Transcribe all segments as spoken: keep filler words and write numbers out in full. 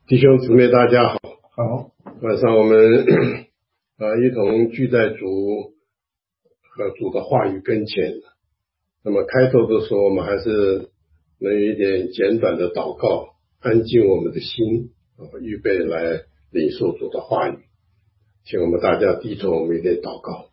弟兄姊妹大家好。 好， 晚上我们呃一同聚在主和主的话语跟前。那么开头的时候，我们还是能有一点简短的祷告，安静我们的心，呃、预备来领受主的话语。请我们大家低头，我们一点祷告。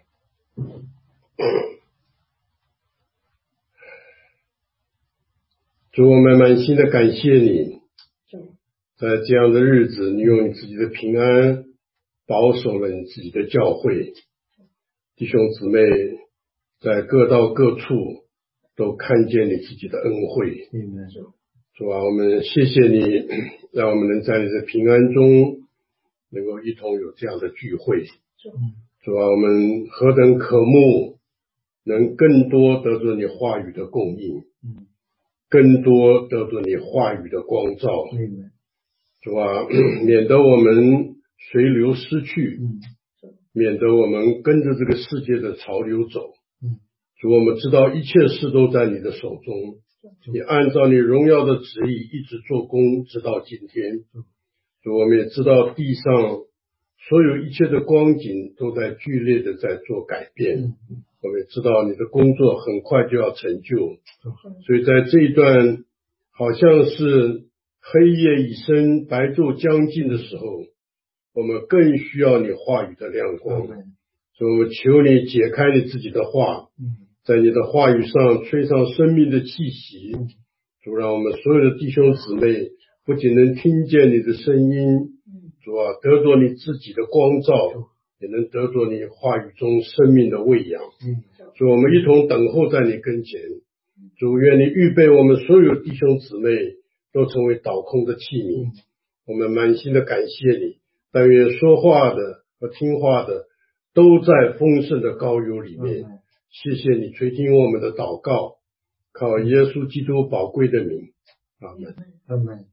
主，我们满心的感谢你，在这样的日子，你用你自己的平安保守了你自己的教会，弟兄姊妹在各道各处都看见你自己的恩惠。 嗯、 主啊，我们谢谢你，让我们能在你的平安中能够一同有这样的聚会。主啊，我们何等渴慕能更多得着你话语的供应， 嗯、 更多得着你话语的光照。 嗯、 主啊，免得我们随流失去， 嗯、 免得我们跟着这个世界的潮流走。 嗯、 主，我们知道一切事都在你的手中，你按照你荣耀的旨意一直做工，直到今天。主，我们也知道地上所有一切的光景都在剧烈的在做改变， 嗯、 我们也知道你的工作很快就要成就，所以在这一段好像是黑夜已深白昼将近的时候，我们更需要你话语的亮光。所以我们求你解开你自己的话，在你的话语上吹上生命的气息。主，让我们所有的弟兄姊妹不仅能听见你的声音，主啊，得着你自己的光照，也能得着你话语中生命的喂养。主，我们一同等候在你跟前。主，愿你预备我们所有弟兄姊妹都成为倒空的器皿。我们满心的感谢你，但愿说话的和听话的都在丰盛的膏油里面。谢谢你垂听我们的祷告，靠耶稣基督宝贵的名，阿们。 阿们。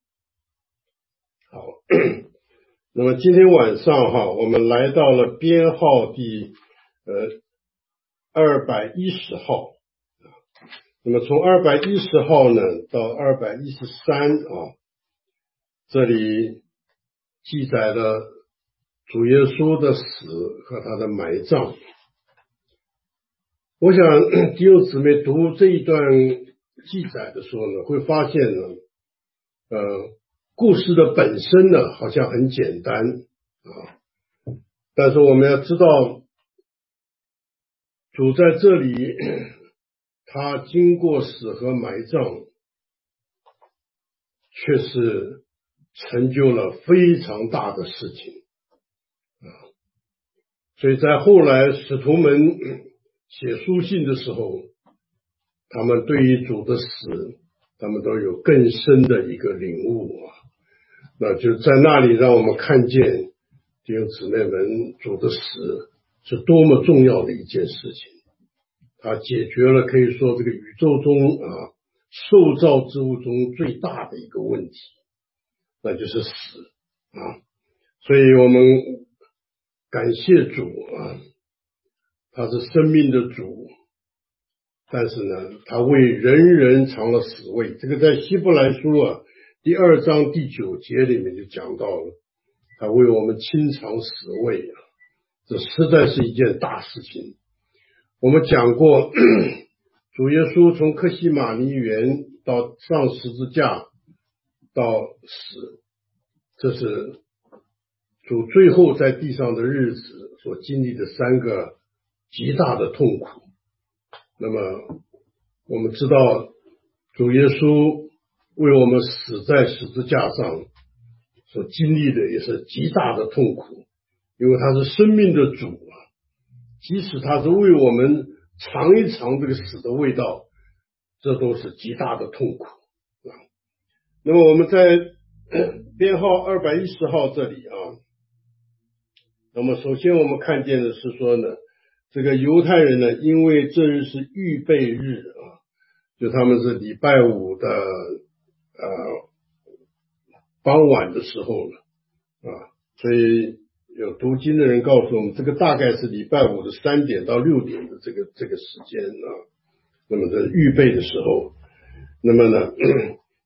好，那么今天晚上哈，我们来到了编号第呃二百一十号。那么从二百一十号呢到二百一十三啊，这里记载了主耶稣的死和他的埋葬。我想弟兄姊妹读这一段记载的时候呢，会发现呢，呃，故事的本身呢好像很简单啊，但是我们要知道，主在这里他经过死和埋葬，却是成就了非常大的事情啊，所以在后来使徒们写书信的时候，他们对于主的死，他们都有更深的一个领悟啊。那就在那里让我们看见弟兄姊妹们，主的死是多么重要的一件事情。它解决了可以说这个宇宙中啊受造之物中最大的一个问题，那就是死啊。所以我们感谢主啊，他是生命的主，但是呢，他为人人尝了死味。这个在希伯来书啊第二章第九节里面就讲到了，他为我们亲尝死味啊，这实在是一件大事情。我们讲过，主耶稣从客西马尼园到上十字架到死，这是主最后在地上的日子所经历的三个极大的痛苦。那么我们知道，主耶稣为我们死在十字架上所经历的也是极大的痛苦，因为他是生命的主啊，即使他是为我们尝一尝这个死的味道，这都是极大的痛苦啊。那么我们在编号二百一十号这里啊，那么首先我们看见的是说呢，这个犹太人呢，因为这日是预备日啊，就他们是礼拜五的呃傍晚的时候了啊，所以有读经的人告诉我们，这个大概是礼拜五的三点到六点的这个这个时间啊。那么在预备的时候，那么呢，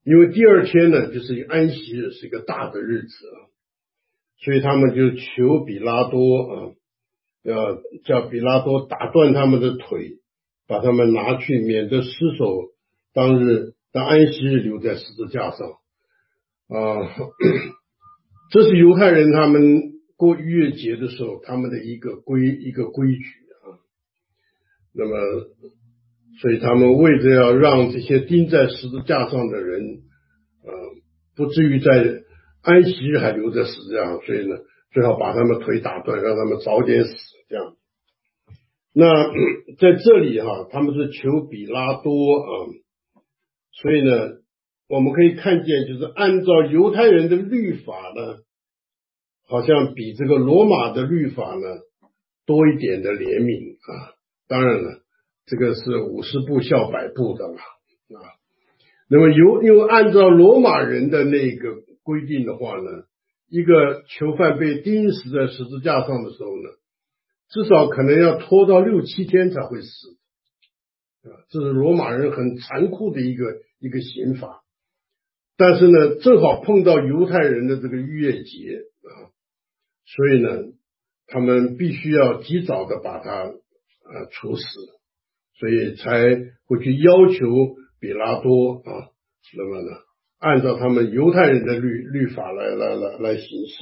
因为第二天呢就是安息日，是一个大的日子啊，所以他们就求比拉多啊，要叫比拉多打断他们的腿，把他们拿去，免得尸首当日当安息日留在十字架上啊。这是犹太人他们过逾越节的时候他们的一个规一个规矩啊。那么所以他们为着要让这些钉在十字架上的人呃不至于在安息日还留在十字架上，所以呢最好把他们腿打断，让他们早点死，这样。那在这里哈，他们是求比拉多啊，所以呢我们可以看见，就是按照犹太人的律法呢，好像比这个罗马的律法呢多一点的怜悯啊。当然了，这个是五十步笑百步的嘛啊。那么由因为按照罗马人的那个规定的话呢，一个囚犯被钉死在十字架上的时候呢，至少可能要拖到六七天才会死啊。这是罗马人很残酷的一个一个刑罚。但是呢正好碰到犹太人的这个逾越节啊，所以呢他们必须要及早的把他呃处死，所以才会去要求比拉多啊，那么呢按照他们犹太人的律律法来来来来行事。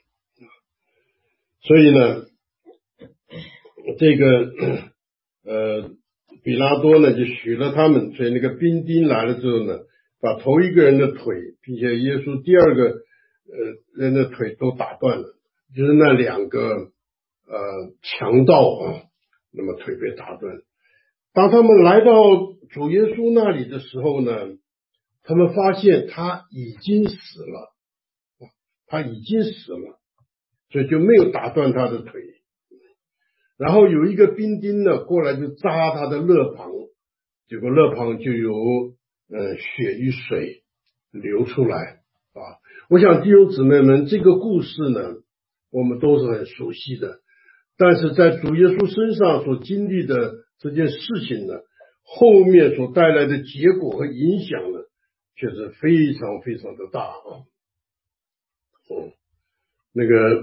所以呢这个呃比拉多呢就许了他们，所以那个兵丁来了之后呢，把头一个人的腿，并且耶稣第二个呃人的腿都打断了，就是那两个呃强盗啊，那么腿被打断。当他们来到主耶稣那里的时候呢，他们发现他已经死了，他已经死了，所以就没有打断他的腿。然后有一个兵丁呢过来就扎他的肋旁，结果肋旁就有呃血与水流出来啊。我想弟兄姊妹们，这个故事呢我们都是很熟悉的，但是在主耶稣身上所经历的这件事情呢，后面所带来的结果和影响呢却是非常非常的大啊。嗯，那个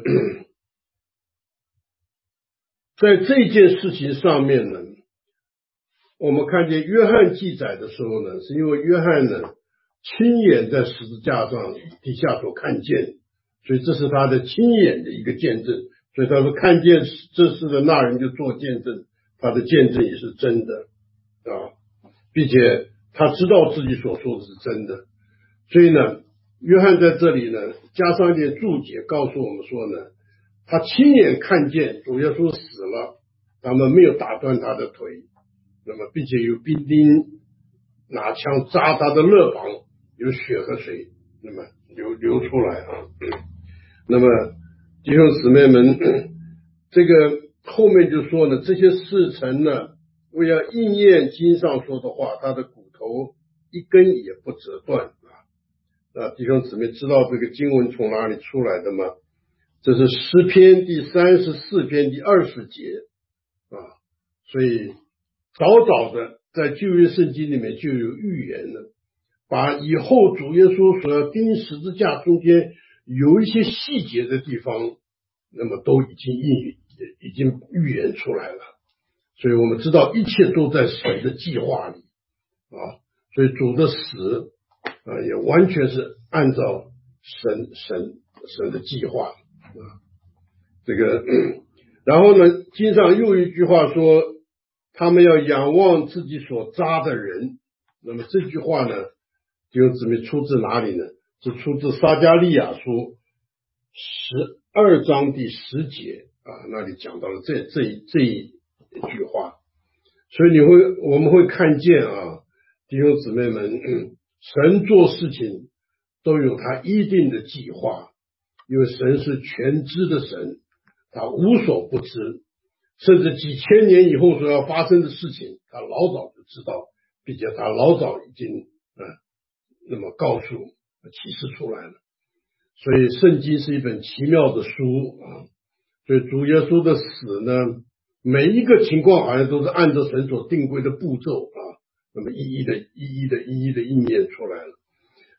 在这件事情上面呢，我们看见约翰记载的时候呢，是因为约翰呢亲眼在十字架上底下所看见，所以这是他的亲眼的一个见证，所以他说看见这事的那人就做见证，他的见证也是真的啊，并且他知道自己所说的是真的。所以呢约翰在这里呢加上一点注解，告诉我们说呢，他亲眼看见主耶稣死了，他们没有打断他的腿，那么并且有兵丁拿枪扎他的肋旁，有血和水那么流流出来啊。那么弟兄姊妹们，这个后面就说呢，这些事成呢，为了应验经上说的话，他的骨头一根也不折断啊。那弟兄姊妹知道这个经文从哪里出来的吗？这是诗篇第三十四篇第二十节啊，所以早早的在旧约圣经里面就有预言了，把以后主耶稣所要钉十字架中间有一些细节的地方，那么都已经应已经预言出来了。所以我们知道一切都在神的计划里啊，所以主的死啊也完全是按照神神神的计划啊。这个然后呢经上又一句话说，他们要仰望自己所扎的人。那么这句话呢弟兄姊妹出自哪里呢？是出自撒迦利亚书十二章第十节啊，那里讲到了这这这一句话。所以你会我们会看见啊，弟兄姊妹们，神做事情都有他一定的计划，因为神是全知的神，他无所不知，甚至几千年以后所要发生的事情他老早就知道，并且他老早已经呃那么告诉启示出来了。所以圣经是一本奇妙的书啊。所以主耶稣的死呢，每一个情况好像都是按照神所定规的步骤啊，那么一一的一一的一一的应验出来了。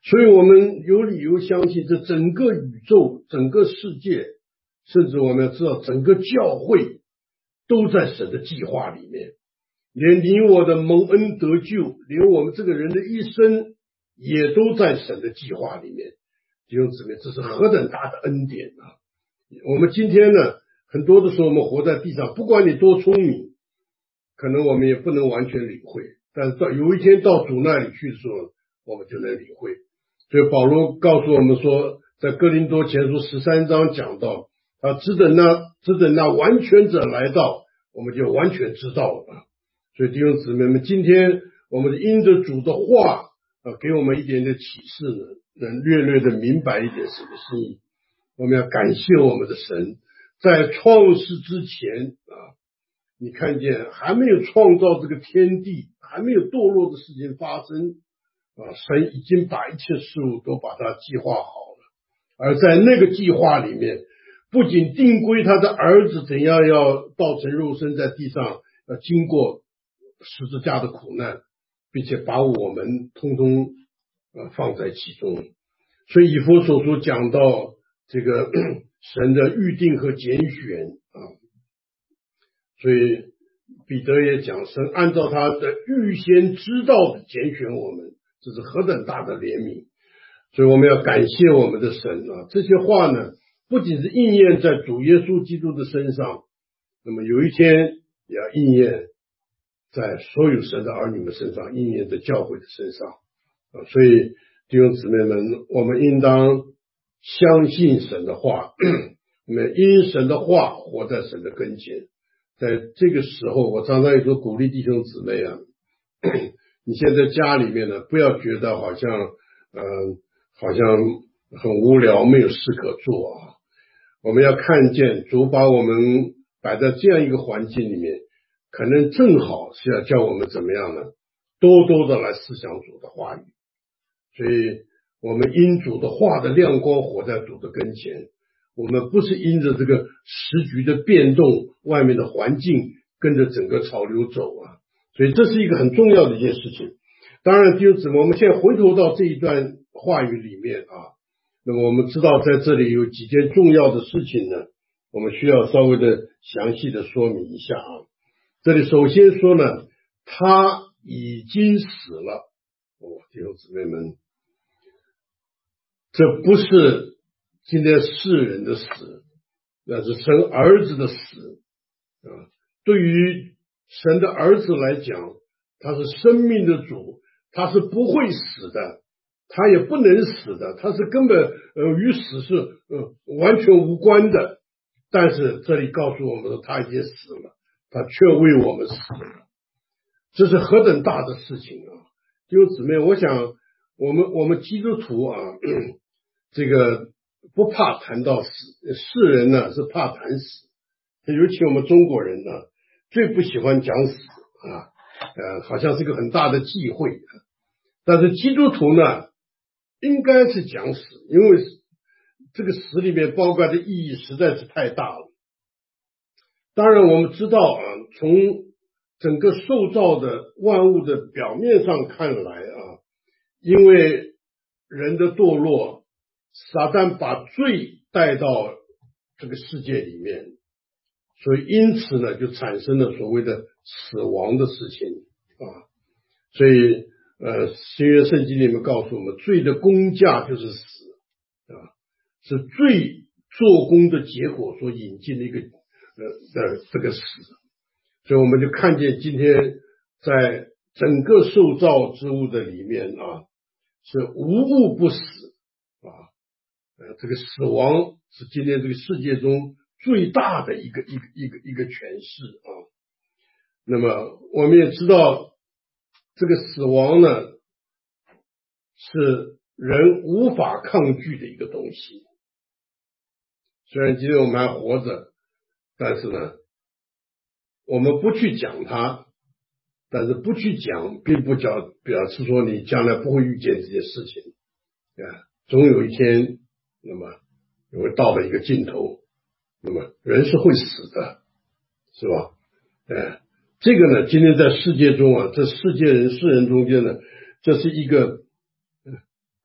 所以我们有理由相信，这整个宇宙、整个世界，甚至我们要知道整个教会都在神的计划里面，连你我的蒙恩得救，连我们这个人的一生也都在神的计划里面。弟兄姊妹，这是何等大的恩典啊！我们今天呢，很多的时候我们活在地上，不管你多聪明，可能我们也不能完全领会，但是到有一天到主那里去的时候，我们就能领会。所以保罗告诉我们说，在哥林多前书十三章讲到，啊，只等那只等那完全者来到，我们就完全知道了。所以弟兄姊妹们，今天我们因着主的话啊，给我们一点点启示呢，能略略的明白一点什么心意。我们要感谢我们的神，在创世之前啊，你看见还没有创造这个天地，还没有堕落的事情发生啊，神已经把一切事物都把它计划好了。而在那个计划里面，不仅定规他的儿子怎样要道成肉身在地上，要经过十字架的苦难，并且把我们通通呃放在其中。所以以弗所书讲到这个神的预定和拣选啊，所以彼得也讲，神按照他的预先知道的拣选我们，这是何等大的怜悯。所以我们要感谢我们的神啊！这些话呢，不仅是应验在主耶稣基督的身上，那么有一天也要应验在所有神的儿女们身上，应验在教会的身上啊！所以弟兄姊妹们，我们应当相信神的话，我们因神的话活在神的跟前。在这个时候，我常常有时候鼓励弟兄姊妹啊，你现在家里面呢，不要觉得好像呃好像很无聊，没有事可做啊。我们要看见主把我们摆在这样一个环境里面，可能正好是要叫我们怎么样呢？多多的来思想主的话语。所以我们因主的话的亮光活在主的跟前，我们不是因着这个时局的变动，外面的环境跟着整个潮流走啊。所以这是一个很重要的一件事情。当然弟兄姊妹，我们现在回头到这一段话语里面啊，那么我们知道在这里有几件重要的事情呢，我们需要稍微的详细的说明一下啊。这里首先说呢，他已经死了。哦，弟兄姊妹们，这不是今天世人的死，那是神儿子的死啊。对于神的儿子来讲，他是生命的主，他是不会死的，他也不能死的，他是根本呃与死是呃完全无关的。但是这里告诉我们说，他已经死了，他却为我们死了，这是何等大的事情啊！弟兄姊妹，我想我们我们基督徒啊，这个不怕谈到死，世人呢是怕谈死，尤其我们中国人呢最不喜欢讲死啊，呃，好像是个很大的忌讳。但是基督徒呢，应该是讲死，因为这个死里面包括的意义实在是太大了。当然我们知道啊，从整个受造的万物的表面上看来啊，因为人的堕落，撒旦把罪带到这个世界里面，所以因此呢，就产生了所谓的死亡的事情啊。所以呃，新约圣经里面告诉我们，罪的工价就是死啊，是罪做工的结果所引进的一个呃的这个死。所以我们就看见今天在整个受造之物的里面啊，是无物不死啊，呃，这个死亡是今天这个世界中最大的一个一个一个一个诠释啊。那么我们也知道，这个死亡呢，是人无法抗拒的一个东西。虽然今天我们还活着，但是呢，我们不去讲它，但是不去讲，并不表表示说你将来不会遇见这些事情啊。总有一天，那么你会到了一个尽头，那么人是会死的，是吧？哎，这个呢，今天在世界中啊，这世界人世人中间呢，这是一个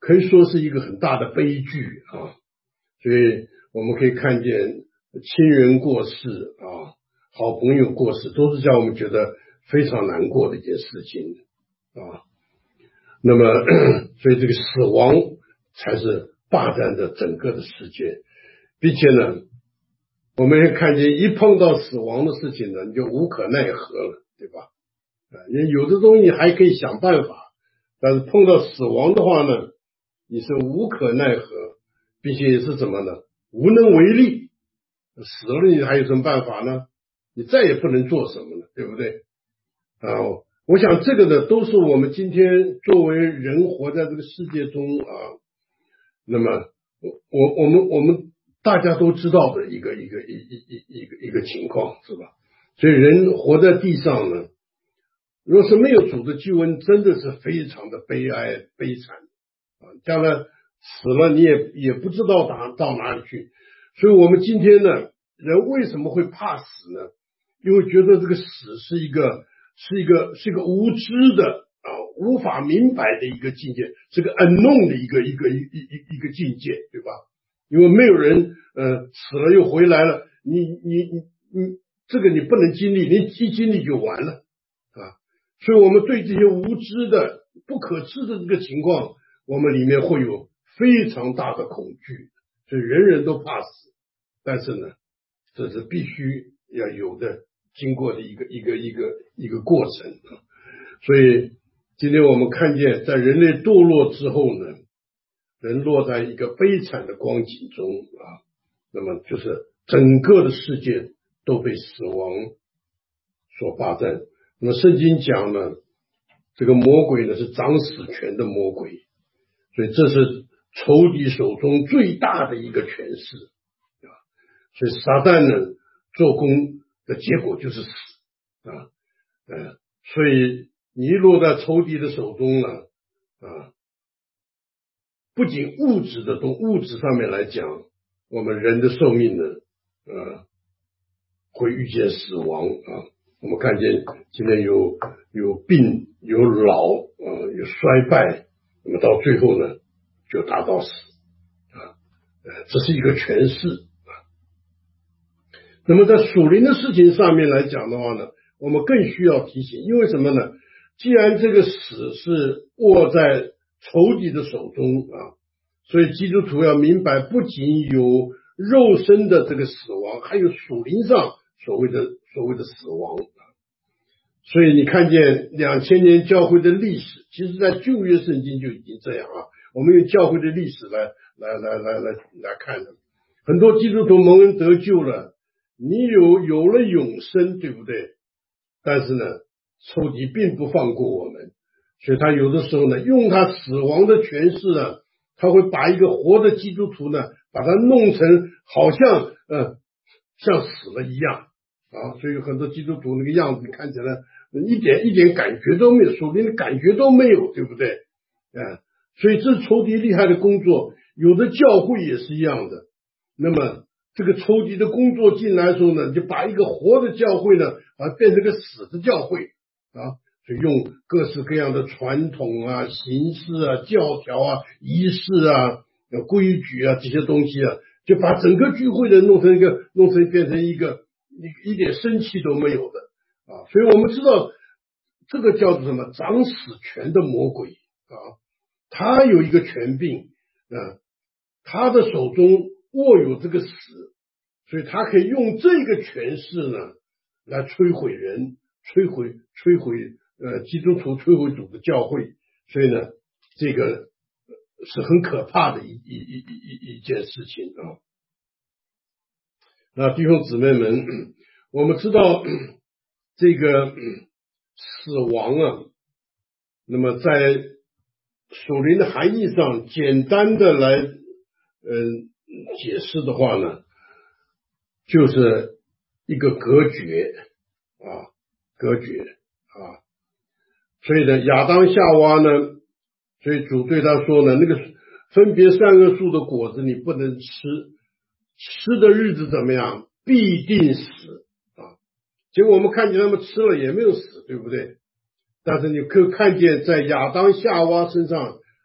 可以说是一个很大的悲剧啊。所以我们可以看见亲人过世啊，好朋友过世，都是让我们觉得非常难过的一件事情啊。那么所以这个死亡才是霸占着整个的世界，并且呢我们也看见一碰到死亡的事情呢，你就无可奈何了，对吧？你有的东西还可以想办法，但是碰到死亡的话呢，你是无可奈何，并且也是什么呢？无能为力。死了你还有什么办法呢？你再也不能做什么了，对不对？啊，我想这个呢，都是我们今天作为人活在这个世界中啊，那么我我们我们大家都知道的一个一个一一一一个一个情况，是吧？所以人活在地上呢，若是没有主的救恩，真的是非常的悲哀悲惨啊！将来死了你也也不知道到到哪里去。所以我们今天呢，人为什么会怕死呢？因为觉得这个死是一个是一个是一个无知的啊，无法明白的一个境界，是个 unknown 的一个一个一一一个境界，对吧？因为没有人呃死了又回来了，你你你你这个你不能经历，你一经历就完了啊。所以我们对这些无知的不可知的这个情况，我们里面会有非常大的恐惧，所以人人都怕死，但是呢，这是必须要有的经过的一个一个一个一个过程啊。所以今天我们看见，在人类堕落之后呢，人落在一个悲惨的光景中啊，那么就是整个的世界都被死亡所霸占。那么圣经讲呢，这个魔鬼呢是掌死权的魔鬼，所以这是仇敌手中最大的一个权势啊。所以撒旦呢做工的结果就是死啊，呃，所以你一落在仇敌的手中了啊，不仅物质的东物质上面来讲，我们人的寿命呢，呃，会遇见死亡啊。我们看见今天有有病有老啊，有衰败，那么到最后呢，就达到死啊，呃，这是一个诠释啊。那么在属灵的事情上面来讲的话呢，我们更需要提醒，因为什么呢？既然这个死是握在仇敌的手中啊，所以基督徒要明白，不仅有肉身的这个死亡，还有属灵上所谓的所谓的死亡。所以你看见两千年教会的历史，其实在旧约圣经就已经这样啊。我们用教会的历史来来来来来来看的，很多基督徒蒙恩得救了，你有有了永生，对不对？但是呢，仇敌并不放过我们，所以他有的时候呢，用他死亡的权势呢，他会把一个活的基督徒呢，把他弄成好像呃像死了一样啊。所以很多基督徒那个样子看起来一点一点感觉都没有，属灵的感觉都没有，对不对？啊，所以这是仇敌厉害的工作。有的教会也是一样的。那么这个仇敌的工作进来的时候呢，就把一个活的教会呢，把它变成个死的教会啊，所以用各式各样的传统啊、形式啊、教条啊、仪式啊、规矩啊这些东西啊，就把整个聚会的弄成一个，弄成变成一个一一点生气都没有的啊。所以我们知道这个叫做什么？掌死权的魔鬼啊，他有一个权柄啊，他的手中握有这个死，所以他可以用这个权势呢，来摧毁人，摧毁摧毁呃基督徒，摧毁主的教会。所以呢，这个是很可怕的一一一一一件事情啊。那弟兄姊妹们，我们知道这个死亡啊，那么在属灵的含义上，简单的来嗯解释的话呢，就是一个隔绝啊，隔绝啊。所以呢，亚当夏娃呢，所以主对他说呢，那个分别善恶树的果子你不能吃，吃的日子怎么样？必定死啊。结果我们看见他们吃了也没有死，对不对？但是你可以看见在亚当夏娃身上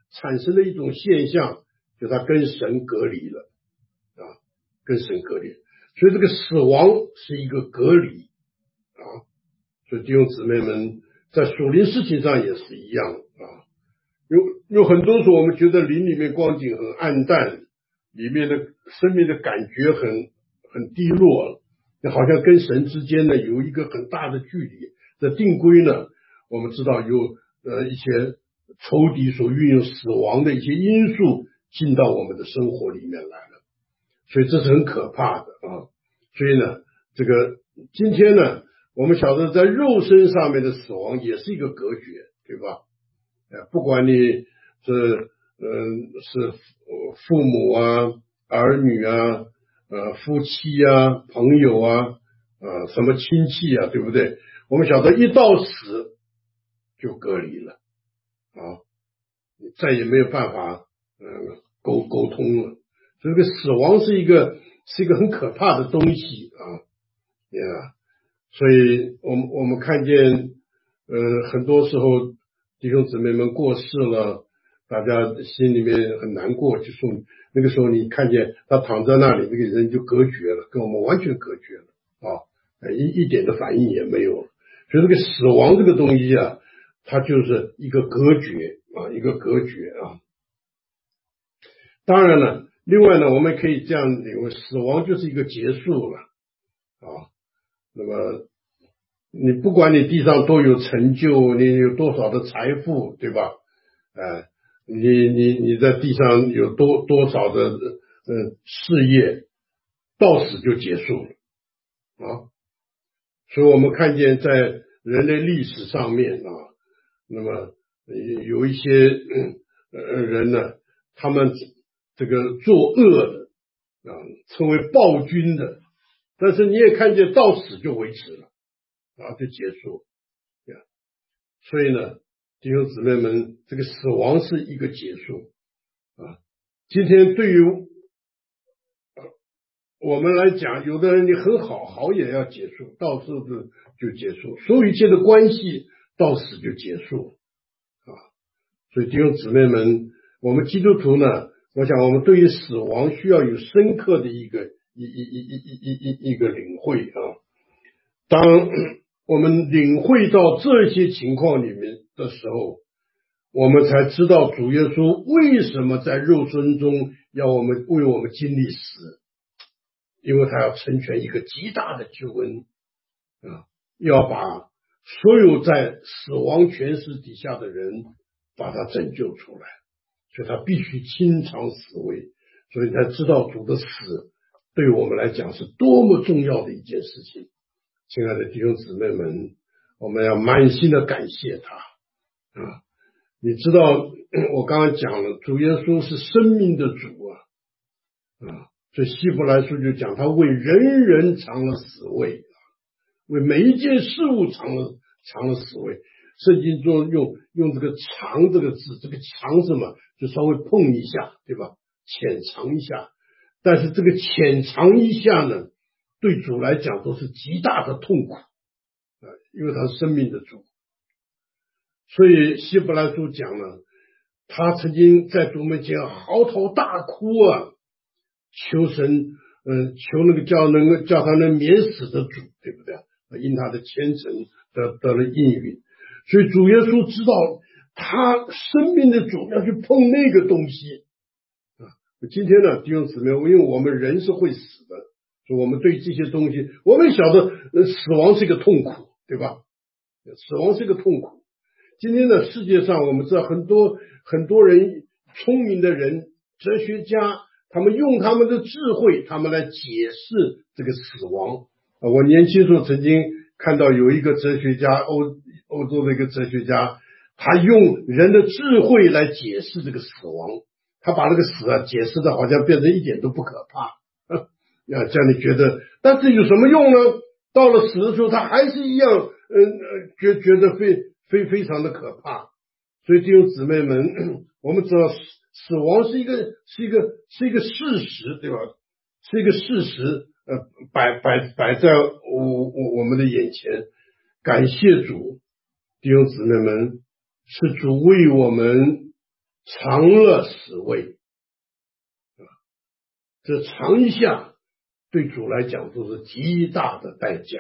产生了一种现象，就他跟神隔离了啊，跟神隔离。所以这个死亡是一个隔离啊。所以弟兄姊妹们，在属灵事情上也是一样啊。有有很多时候我们觉得灵里面光景很暗淡，里面的生命的感觉很很低落，好像跟神之间呢有一个很大的距离。这定规呢，我们知道有呃一些仇敌所运用死亡的一些因素进到我们的生活里面来了，所以这是很可怕的啊。所以呢，这个今天呢，我们晓得在肉身上面的死亡也是一个隔绝，对吧？呃，不管你是嗯是父母啊、儿女啊、呃夫妻啊、朋友啊、呃什么亲戚啊，对不对？我们晓得一到死就隔离了啊，你再也没有办法呃沟沟通了。所以这个死亡是一个是一个很可怕的东西啊，呀、yeah 所以我们我们看见呃很多时候弟兄姊妹们过世了，大家心里面很难过，就说那个时候你看见他躺在那里，那个人就隔绝了，跟我们完全隔绝了啊，一一点的反应也没有了。所以这个死亡这个东西啊，它就是一个隔绝啊，一个隔绝啊。当然了，另外呢，我们可以这样领会，死亡就是一个结束了啊。那么你不管你地上多有成就，你有多少的财富，对吧？呃，你你你在地上有多多少的呃事业，到死就结束了啊。所以我们看见在人类历史上面啊，那么有一些呃人呢，他们这个作恶的啊，称为暴君的，但是你也看见到死就为止了啊，就结束。所以呢，弟兄姊妹们，这个死亡是一个结束啊。今天对于我们来讲，有的人你很好，好也要结束，到死就结束，所有一切的关系到死就结束啊。所以弟兄姊妹们，我们基督徒呢，我想我们对于死亡需要有深刻的一个一一一一一一一一个领会啊。当我们领会到这些情况里面的时候，我们才知道主耶稣为什么在肉身中要我们为我们经历死，因为他要成全一个极大的救恩啊，要把所有在死亡权势底下的人把他拯救出来，所以他必须亲尝死味，所以才知道主的死对我们来讲是多么重要的一件事情。亲爱的弟兄姊妹们，我们要满心的感谢他啊！你知道我刚刚讲了，主耶稣是生命的主啊啊！所以希伯来书就讲他为人人尝了死味，为每一件事物尝了尝了死味。圣经中用用这个尝这个字，这个尝什么？就稍微碰一下，对吧？浅尝一下。但是这个浅尝一下呢，对主来讲都是极大的痛苦啊，因为他是生命的主。所以希伯来书讲了，他曾经在主面前嚎啕大哭啊，求神，嗯、呃，求那个叫能够叫他能免死的主，对不对？因他的虔诚得得了应允。所以主耶稣知道他生命的主要去碰那个东西啊。今天呢，弟兄姊妹，因为我们人是会死的，所以我们对这些东西，我们晓得、呃、死亡是一个痛苦，对吧？死亡是一个痛苦。今天的世界上，我们知道很多很多人，聪明的人，哲学家，他们用他们的智慧，他们来解释这个死亡。啊，我年轻时候曾经看到有一个哲学家，欧欧洲的一个哲学家，他用人的智慧来解释这个死亡，他把那个死啊解释的好像变成一点都不可怕，啊，这样你觉得，但是有什么用呢？到了死的时候，他还是一样，嗯、呃，觉觉得非非非常的可怕。所以弟兄姊妹们，我们知道死死亡是一个是一个是一个事实，对吧？是一个事实，呃，摆摆摆在我我我们的眼前。感谢主，弟兄姊妹们，是主为我们尝了死味，这尝一下对主来讲都是极大的代价。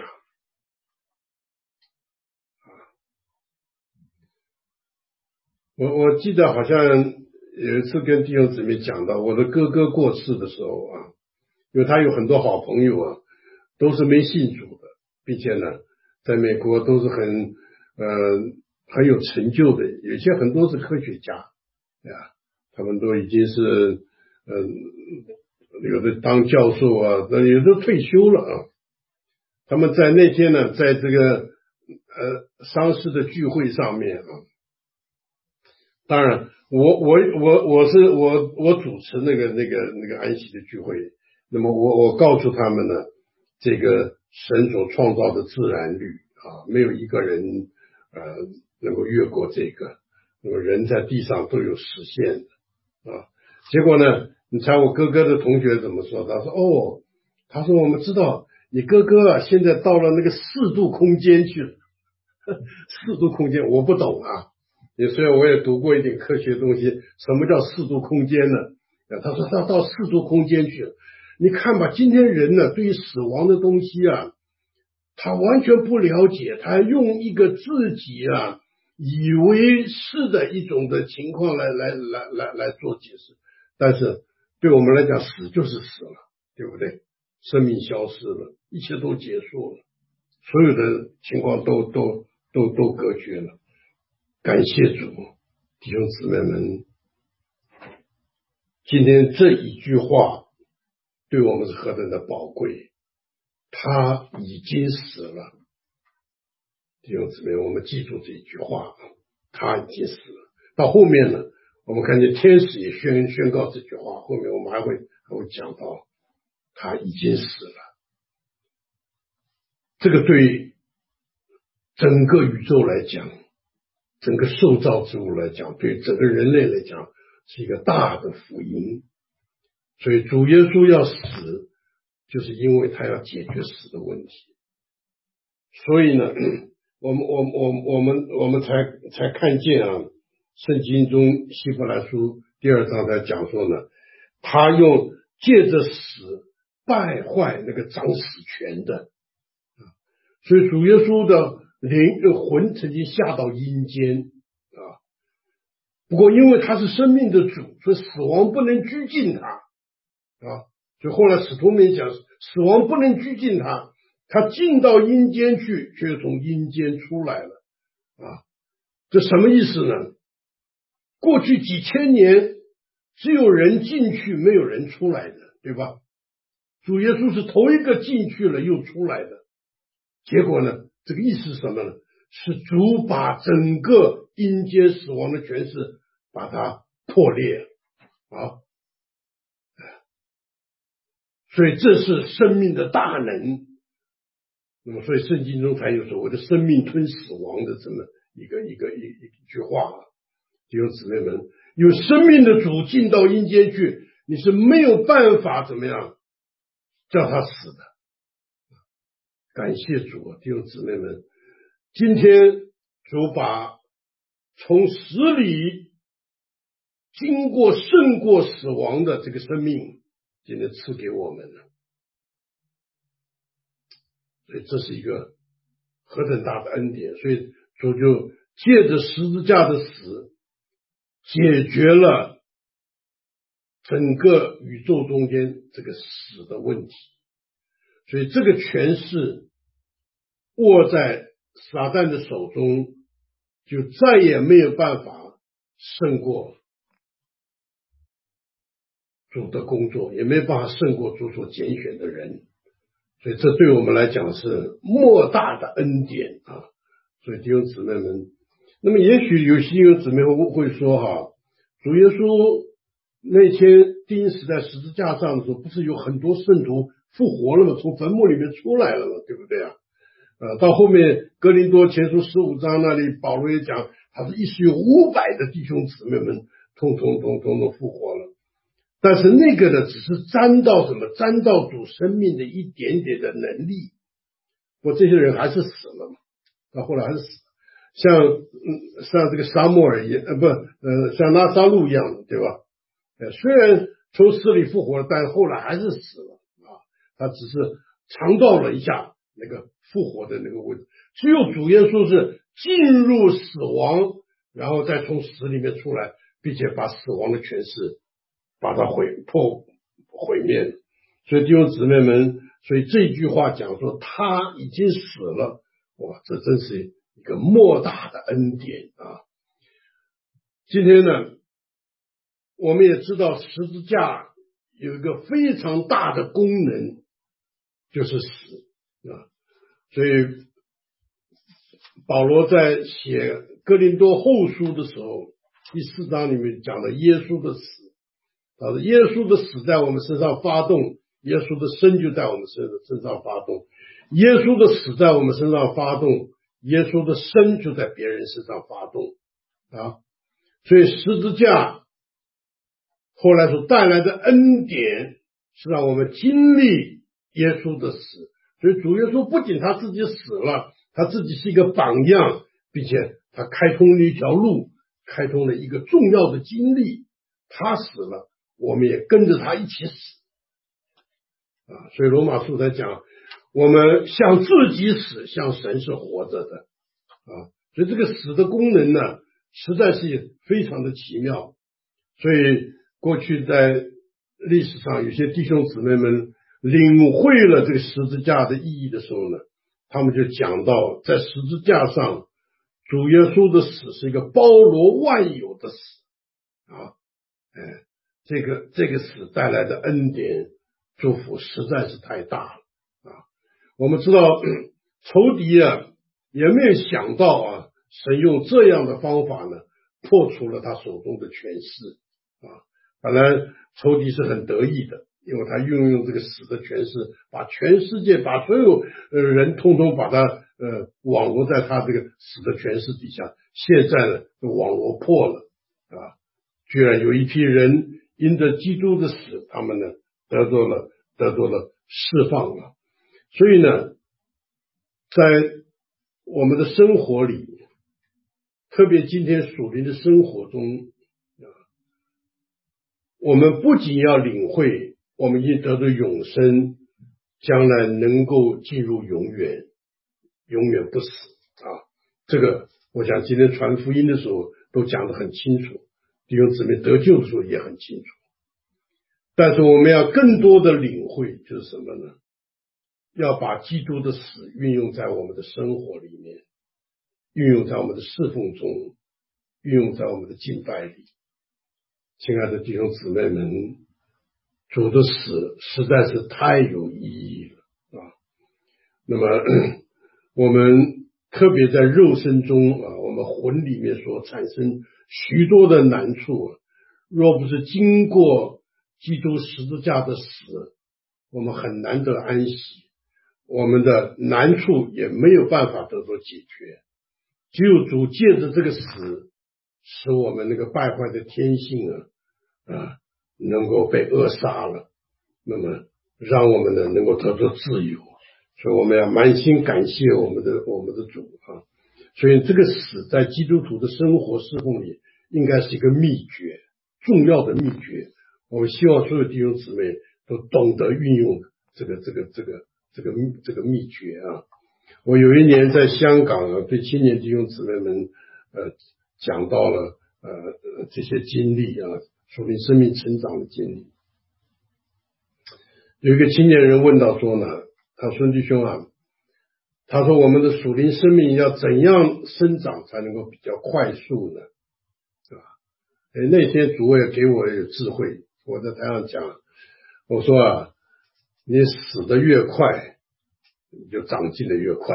我我记得好像有一次跟弟兄姊妹讲到，我的哥哥过世的时候啊，因为他有很多好朋友啊，都是没信主的，并且呢，在美国都是很呃很有成就的，有些很多是科学家，对啊，他们都已经是嗯、呃、有的当教授啊，有的退休了啊。他们在那天呢，在这个呃丧事的聚会上面啊。当然，我我我我是我我主持那个那个那个安息的聚会，那么我我告诉他们呢，这个神所创造的自然律啊，没有一个人呃能够越过这个，那么人在地上都有实现的啊。结果呢，你猜我哥哥的同学怎么说？他说哦，他说我们知道你哥哥啊，现在到了那个四度空间去了，四度空间我不懂啊。也虽然我也读过一点科学的东西，什么叫四度空间呢？他说他到四度空间去了。你看吧，今天人呢，对于死亡的东西啊，他完全不了解，他用一个自己啊以为是的一种的情况来来来来来做解释。但是对我们来讲，死就是死了，对不对？生命消失了，一切都结束了，所有的情况都都都都隔绝了。感谢主，弟兄姊妹们，今天这一句话对我们是何等的宝贵。他已经死了，弟兄姊妹，我们记住这一句话，他已经死了。到后面呢，我们看见天使也宣宣告这句话，后面我们还会还会讲到他已经死了。这个对整个宇宙来讲，整个受造之物来讲，对整个人类来讲是一个大的福音。所以主耶稣要死，就是因为他要解决死的问题。所以呢，我们我我我们我们才才看见啊，圣经中希伯来书第二章才讲说呢，他用借着死败坏那个掌死权的。所以主耶稣的灵魂曾经下到阴间啊，不过因为他是生命的主，所以死亡不能拘禁他啊。所以后来使徒们讲，死亡不能拘禁他，他进到阴间去，却从阴间出来了啊。这什么意思呢？过去几千年只有人进去，没有人出来的，对吧？主耶稣是头一个进去了又出来的。结果呢，这个意思是什么呢？是主把整个阴间死亡的权势把它破裂啊。所以这是生命的大能。那么所以圣经中才有所谓的生命吞死亡的这么一个一个一一句话啊。弟兄姊妹们，有生命的主进到阴间去，你是没有办法怎么样叫他死的。感谢主啊，弟兄姊妹们，今天主把从死里经过胜过死亡的这个生命今天赐给我们了。所以这是一个何等大的恩典。所以主就借着十字架的死解决了整个宇宙中间这个死的问题。所以这个权势握在撒旦的手中，就再也没有办法胜过主的工作，也没有办法胜过主所拣选的人。所以这对我们来讲是莫大的恩典啊！所以弟兄姊妹们，那么也许有些弟兄姊妹会会说哈，主耶稣那天钉死在十字架上的时候，不是有很多圣徒复活了吗？从坟墓里面出来了嘛，对不对啊？呃，到后面哥林多前书十五章那里，保罗也讲，他是一时有五百的弟兄姊妹们，通通通通都复活了。但是那个呢，只是沾到什么？沾到主生命的一点点的能力。不过这些人还是死了嘛，到后来还是死了。 像嗯像这个撒母耳一样，呃不呃像拉撒路一样，对吧？呃虽然从死里复活了，但后来还是死了啊，他只是尝到了一下那个复活的那个味道。只有主耶稣是进入死亡，然后再从死里面出来，并且把死亡的权势把它毁破毁灭。所以弟兄姊妹们，所以这句话讲说他已经死了，哇，这真是一个莫大的恩典啊！今天呢，我们也知道十字架有一个非常大的功能，就是死啊。所以保罗在写哥林多后书的时候，第四章里面讲的耶稣的死，啊，耶稣的死在我们身上发动，耶稣的生就在我们身身上发动，耶稣的死在我们身上发动，耶稣的生就在别人身上发动啊。所以十字架后来所带来的恩典是让我们经历耶稣的死。所以主耶稣不仅他自己死了，他自己是一个榜样，并且他开通了一条路，开通了一个重要的经历。他死了，我们也跟着他一起死啊。所以罗马书才讲，我们向自己死，向神是活着的啊。所以这个死的功能呢，实在是非常的奇妙。所以过去在历史上有些弟兄姊妹们领会了这个十字架的意义的时候呢，他们就讲到在十字架上主耶稣的死是一个包罗万有的死啊，哎，这个这个死带来的恩典祝福实在是太大了啊！我们知道仇敌啊也没有想到啊，神用这样的方法呢破除了他手中的权势啊。本来仇敌是很得意的，因为他运用这个死的权势，把全世界把所有呃人通通把他呃网罗在他这个死的权势底下。现在呢网罗破了啊，居然有一批人因着基督的死，他们呢得到了得到了释放了。所以呢，在我们的生活里，特别今天属灵的生活中，我们不仅要领会我们已经得到永生，将来能够进入永远，永远不死啊！这个我想今天传福音的时候都讲得很清楚，弟兄姊妹得救的时候也很清楚。但是我们要更多的领会就是什么呢？要把基督的死运用在我们的生活里面，运用在我们的侍奉中，运用在我们的敬拜里。亲爱的弟兄姊妹们，主的死实在是太有意义了啊！那么我们特别在肉身中啊，我们魂里面所产生许多的难处啊，若不是经过基督十字架的死，我们很难得安息，我们的难处也没有办法得到解决。只有主借着这个死，使我们那个败坏的天性啊啊能够被扼杀了，那么让我们呢能够得到自由。所以我们要满心感谢我们的我们的主啊！所以这个死在基督徒的生活侍奉里应该是一个秘诀，重要的秘诀。我们希望所有弟兄姊妹都懂得运用这个这个这个这个这个秘诀啊！我有一年在香港啊，对青年弟兄姊妹们呃讲到了呃这些经历啊，属灵生命成长的经历。有一个青年人问到说呢，他说弟兄啊，他说我们的属灵生命要怎样生长才能够比较快速呢？对吧？哎，那天主也给我有智慧，我在台上讲，我说啊，你死得越快，你就长进得越快。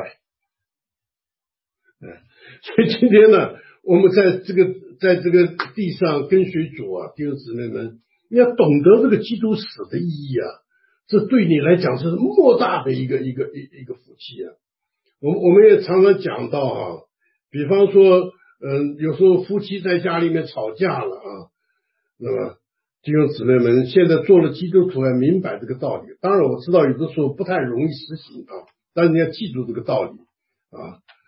嗯，所以今天呢，我们在这个在这个地上跟随主啊，弟兄姊妹们，你要懂得这个基督死的意义啊，这对你来讲是莫大的一个一个一一个福气啊。我我们也常常讲到啊，比方说，嗯，有时候夫妻在家里面吵架了啊，那么弟兄姊妹们现在做了基督徒要明白这个道理。当然我知道有的时候不太容易实行啊，但是你要记住这个道理啊。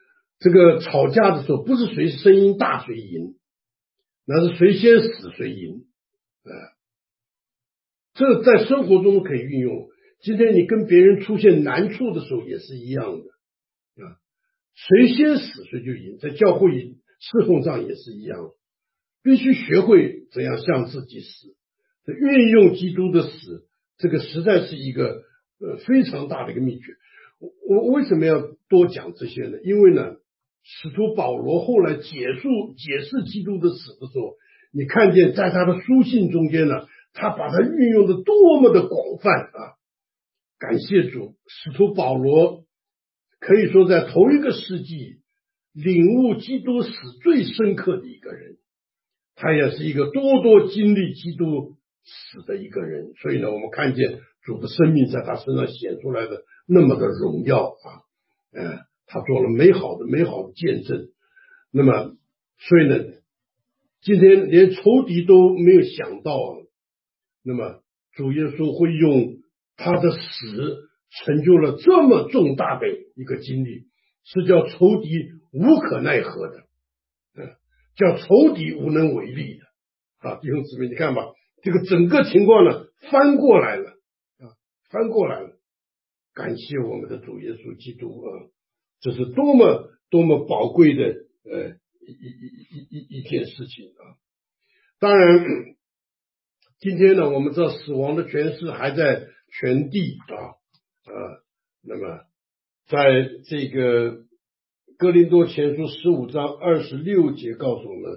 这个吵架的时候，不是谁声音大谁赢，那是谁先死谁赢。呃，这在生活中可以运用。今天你跟别人出现难处的时候也是一样的啊，谁先死谁就赢。在教会侍奉上也是一样的，必须学会怎样向自己死。运用基督的死，这个实在是一个呃非常大的一个秘诀。我我为什么要多讲这些呢？因为呢，使徒保罗后来解述解释基督的死的时候，你看见在他的书信中间呢，他把它运用的多么的广泛啊！感谢主，使徒保罗可以说在头一个世纪领悟基督死最深刻的一个人，他也是一个多多经历基督死的一个人。所以呢，我们看见主的生命在他身上显出来的那么的荣耀啊，呃，他做了美好的美好的见证。那么，所以呢，今天连仇敌都没有想到啊，那么主耶稣会用他的死成就了这么重大的一个经历，是叫仇敌无可奈何的，呃、叫仇敌无能为力的啊！弟兄姊妹，你看吧，这个整个情况呢翻过来了啊，翻过来了。感谢我们的主耶稣基督啊，这是多么多么宝贵的呃一一一一一一件事情啊！当然，今天呢，我们知道死亡的权势还在全地啊，呃，那么在这个哥林多前书十五章二十六节告诉我们，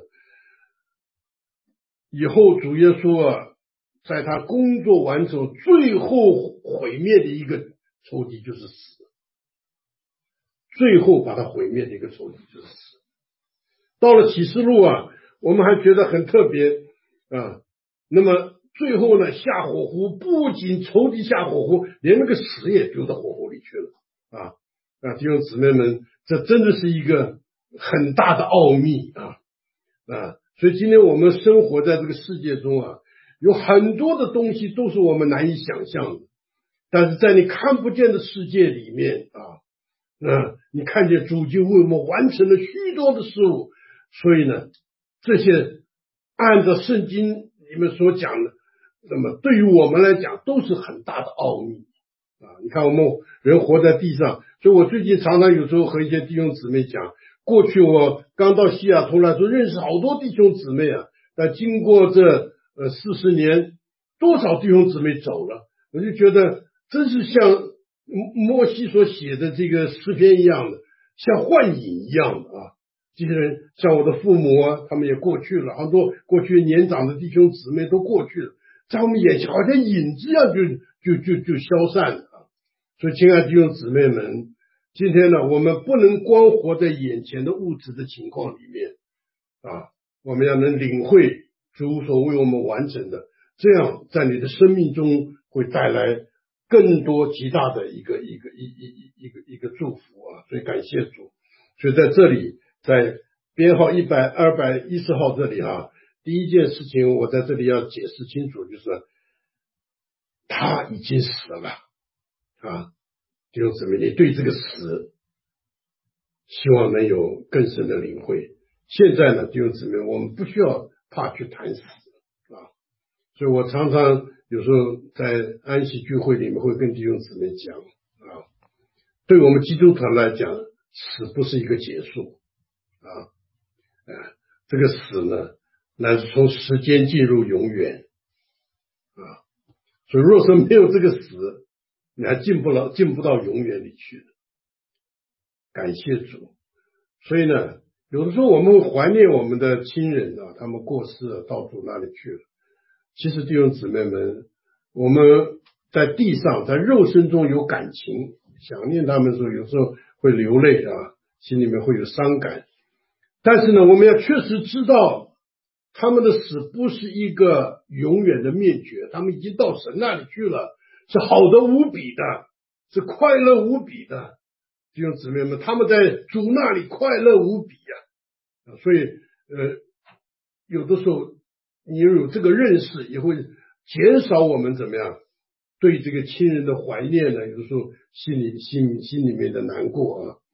以后主耶稣啊，在他工作完成最后毁灭的一个仇敌就是死，最后把他毁灭的一个仇敌就是死。到了启示录啊，我们还觉得很特别啊，那么最后呢，下火湖，不仅仇敌下火湖，连那个死也丢到火湖里去了啊啊！弟兄姊妹们，这真的是一个很大的奥秘啊啊！所以今天我们生活在这个世界中啊，有很多的东西都是我们难以想象的，但是在你看不见的世界里面啊，啊，你看见主就为我们完成了许多的事物。所以呢，这些按照圣经里面所讲的，那么对于我们来讲都是很大的奥秘啊！你看我们人活在地上，所以我最近常常有时候和一些弟兄姊妹讲，过去我刚到西雅图来说，认识好多弟兄姊妹啊，但经过这呃四十年，多少弟兄姊妹走了，我就觉得真是像摩西所写的这个诗篇一样的，像幻影一样的啊！这些人像我的父母啊，他们也过去了，很多过去年长的弟兄姊妹都过去了，在我们眼前好像影子一样就就就就消散了啊！所以亲爱的弟兄姊妹们，今天呢，我们不能光活在眼前的物质的情况里面啊，我们要能领会主所为我们完成的，这样在你的生命中会带来更多极大的一个一个一一一个一个祝福啊！所以感谢主。所以在这里，在编号一百二百一十号这里啊，第一件事情我在这里要解释清楚，就是他已经死了啊！弟兄姊妹，你对这个死希望能有更深的领会。现在呢，弟兄姊妹，我们不需要怕去谈死啊，所以我常常有时候在安息聚会里面会跟弟兄姊妹讲啊，对我们基督徒来讲，死不是一个结束啊，呃，这个死呢，乃是从时间进入永远啊，所以若是没有这个死，你还进不了进不到永远里去的。感谢主。所以呢，有的时候我们会怀念我们的亲人啊，他们过世了，到主那里去了。其实弟兄姊妹们，我们在地上在肉身中有感情，想念他们的时候，有时候会流泪啊，心里面会有伤感。但是呢，我们要确实知道他们的死不是一个永远的灭绝，他们已经到神那里去了，是好的无比的，是快乐无比的。弟兄姊妹们，他们在主那里快乐无比啊！所以呃，有的时候你有这个认识，也会减少我们怎么样对这个亲人的怀念呢？有的时候心里心心里面的难过啊。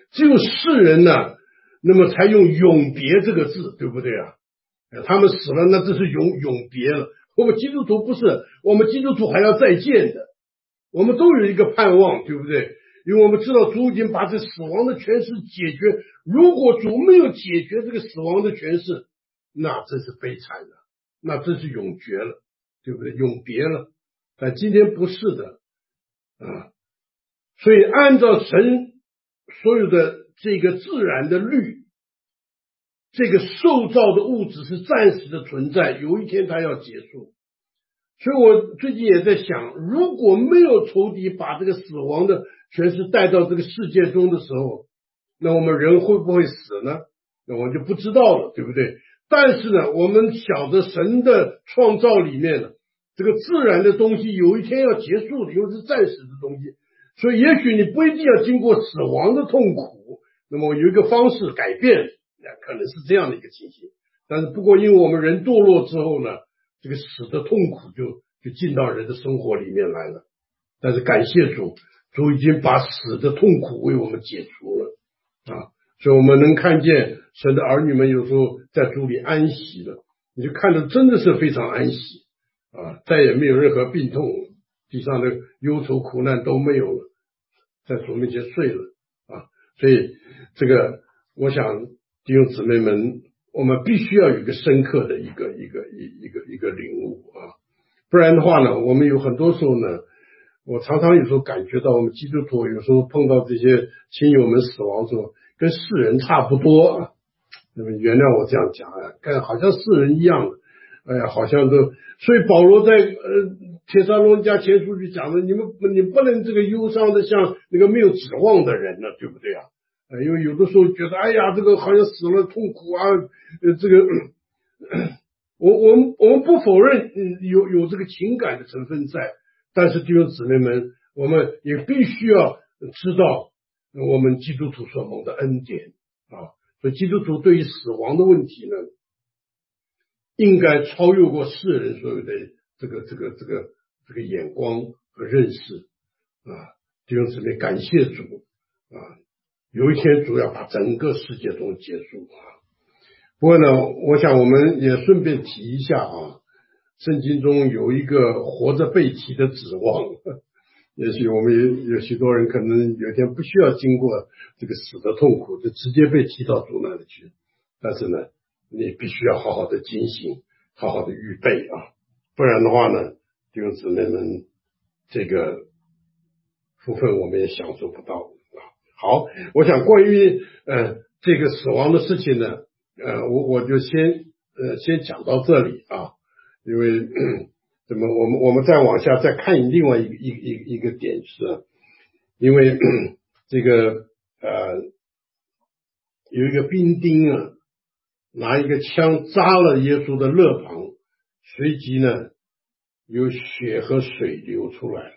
只有世人呢，那么才用永别这个字，对不对啊？他们死了，那这是永永别了。我们基督徒不是，我们基督徒还要再见的，我们都有一个盼望，对不对？因为我们知道主已经把这死亡的权势解决，如果主没有解决这个死亡的权势，那真是悲惨了，那真是永绝了，对不对？永别了。但今天不是的啊，所以按照神所有的这个自然的律，这个受造的物质是暂时的存在，有一天它要结束。所以我最近也在想，如果没有仇敌把这个死亡的权势带到这个世界中的时候，那我们人会不会死呢？那我就不知道了，对不对？但是呢，我们晓得神的创造里面呢，这个自然的东西有一天要结束的，因为是暂时的东西，所以也许你不一定要经过死亡的痛苦，那么有一个方式改变，可能是这样的一个情形。但是不过因为我们人堕落之后呢，这个死的痛苦就就进到人的生活里面来了。但是感谢主，主已经把死的痛苦为我们解除了啊，所以我们能看见神的儿女们有时候在主里安息了，你就看着真的是非常安息啊，再也没有任何病痛，地上的忧愁苦难都没有了，在主面前睡了啊。所以这个我想弟兄姊妹们，我们必须要有一个深刻的一个一个一一个一个领悟啊，不然的话呢，我们有很多时候呢，我常常有时候感觉到我们基督徒有时候碰到这些亲友们死亡的时候，跟世人差不多啊。那么原谅我这样讲啊，跟好像世人一样的，哎呀，好像都，所以保罗在呃帖撒罗尼迦前书去讲的，你们你不能这个忧伤的像那个没有指望的人呢，对不对啊？呃，因为有的时候觉得，哎呀，这个好像死了痛苦啊，呃，这个。我我们我们不否认，嗯，有有这个情感的成分在，但是弟兄姊妹们，我们也必须要知道我们基督徒所蒙的恩典啊，所以基督徒对于死亡的问题呢，应该超越过世人所有的这个这个这个这个眼光和认识啊，弟兄姊妹，感谢主啊，有一天主要把整个世界都结束啊。不过呢，我想我们也顺便提一下啊，圣经中有一个活着被提的指望，也许我们也有许多人可能有一天不需要经过这个死的痛苦，就直接被提到主那里去。但是呢，你必须要好好的警醒，好好的预备啊，不然的话呢，弟兄姊妹们，这个福分我们也享受不到啊。好，我想关于呃这个死亡的事情呢。呃，我我就先呃先讲到这里啊，因为怎么我们我们再往下再看另外一个一一一个点是，因为这个呃有一个兵丁啊，拿一个枪扎了耶稣的肋旁，随即呢有血和水流出来了，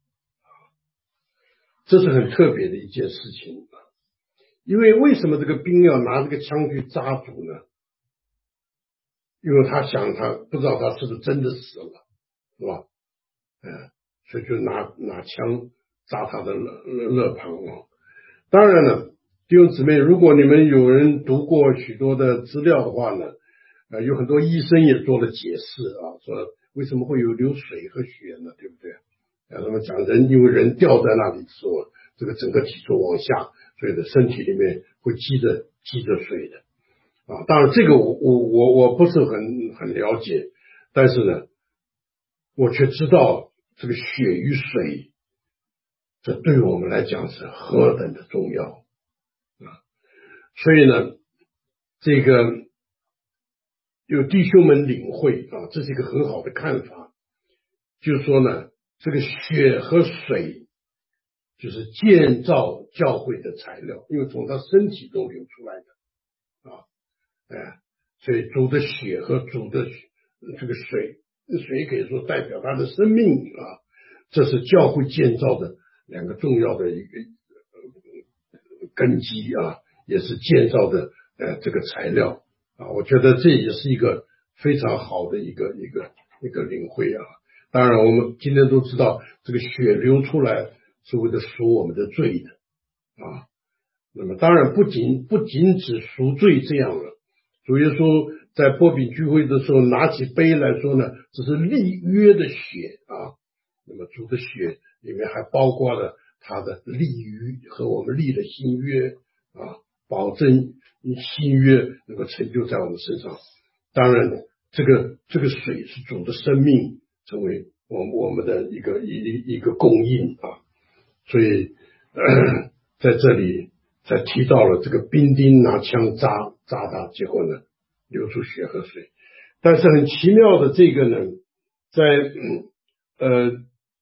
这是很特别的一件事情。因为为什么这个兵要拿这个枪去扎主呢？因为他想他不知道他是不是真的死了，是吧？嗯，所以就拿拿枪扎他的肋肋旁啊。当然了，弟兄姊妹，如果你们有人读过许多的资料的话呢，呃，有很多医生也做了解释啊，说为什么会有流水和血呢？对不对？啊，他们讲人因为人掉在那里的时候，这个整个体重往下，所以的身体里面会积着积着水的。啊，当然这个我我我我不是很很了解，但是呢，我却知道这个血与水，这对我们来讲是何等的重要啊！所以呢，这个有弟兄们领会啊，这是一个很好的看法，就是说呢，这个血和水就是建造教会的材料，因为从他身体中流出来的啊。哎，所以主的血和主的这个水，水可以说代表他的生命啊，这是教会建造的两个重要的一个根基啊，也是建造的呃这个材料啊。我觉得这也是一个非常好的一个一个一个领会啊。当然，我们今天都知道，这个血流出来是为了赎我们的罪的啊。 那么当然不仅不仅只赎罪这样了，主耶稣在擘饼聚会的时候拿起杯来说呢，这是立约的血啊。那么主的血里面还包括了他的立约，和我们立的新约啊，保证新约能够成就在我们身上。当然这个这个水是主的生命，成为我我们的一个一一个供应啊。所以、呃、在这里才提到了这个兵丁拿枪扎扎他，结果呢流出血和水。但是很奇妙的这个呢，在呃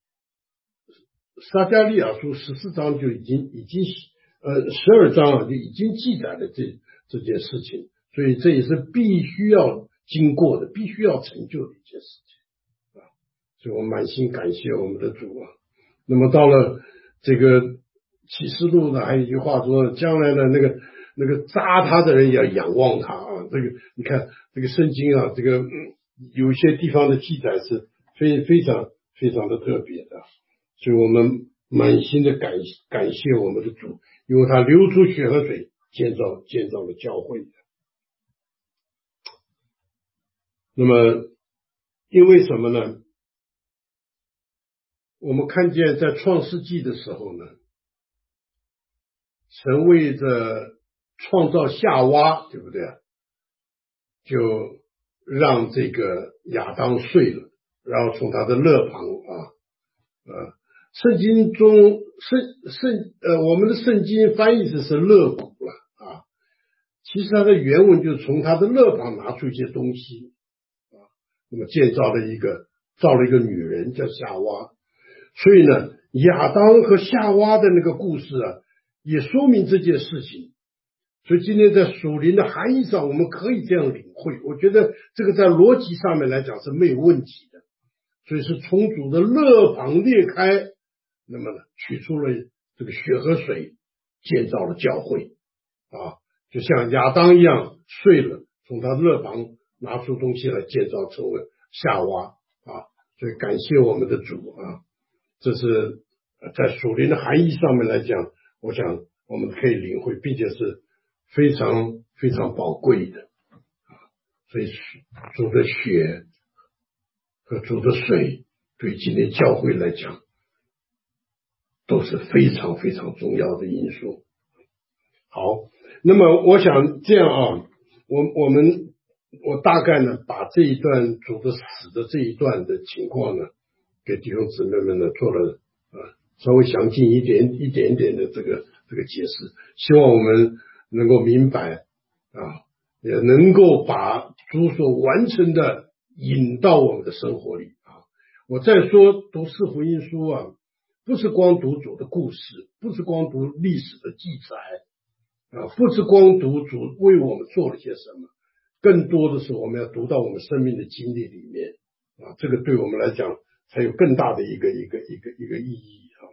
撒迦利亚书十四章就已经已经呃十二章啊就已经记载了这这件事情，所以这也是必须要经过的，必须要成就的一件事情啊。所以我满心感谢我们的主啊。那么到了这个启示录呢，还有一句话说，将来的那个那个扎他的人也要仰望他啊。这个你看这个圣经啊，这个、嗯、有些地方的记载是非非常非常的特别的，所以我们满心的感感谢我们的主，因为他流出血和水建造建造了教会。那么因为什么呢？我们看见在创世纪的时候呢，神为着创造夏娃，对不对？就让这个亚当睡了，然后从他的肋旁啊，呃，圣经中圣圣呃我们的圣经翻译的是肋骨了啊，其实它的原文就是从他的肋旁拿出一些东西啊，那么建造了一个造了一个女人叫夏娃。所以呢，亚当和夏娃的那个故事啊，也说明这件事情。所以今天在属灵的含义上，我们可以这样领会。我觉得这个在逻辑上面来讲是没有问题的。所以是从主的肋旁裂开，那么呢，取出了这个血和水，建造了教会啊，就像亚当一样睡了，从他肋旁拿出东西来建造成为夏娃啊。所以感谢我们的主啊。这是在属灵的含义上面来讲，我想我们可以领会，并且是非常非常宝贵的啊。所以主的血和主的水对今天教会来讲都是非常非常重要的因素。好，那么我想这样啊，我我们我大概呢把这一段主的死的这一段的情况呢，给弟兄姊妹们呢做了呃稍微详尽一点一点点的这个这个解释，希望我们能够明白啊，也能够把主所完成的引到我们的生活里啊。我再说读四福音书啊，不是光读主的故事，不是光读历史的记载啊，不是光读主为我们做了些什么，更多的是我们要读到我们生命的经历里面啊，这个对我们来讲才有更大的一个一个一个一个意义啊。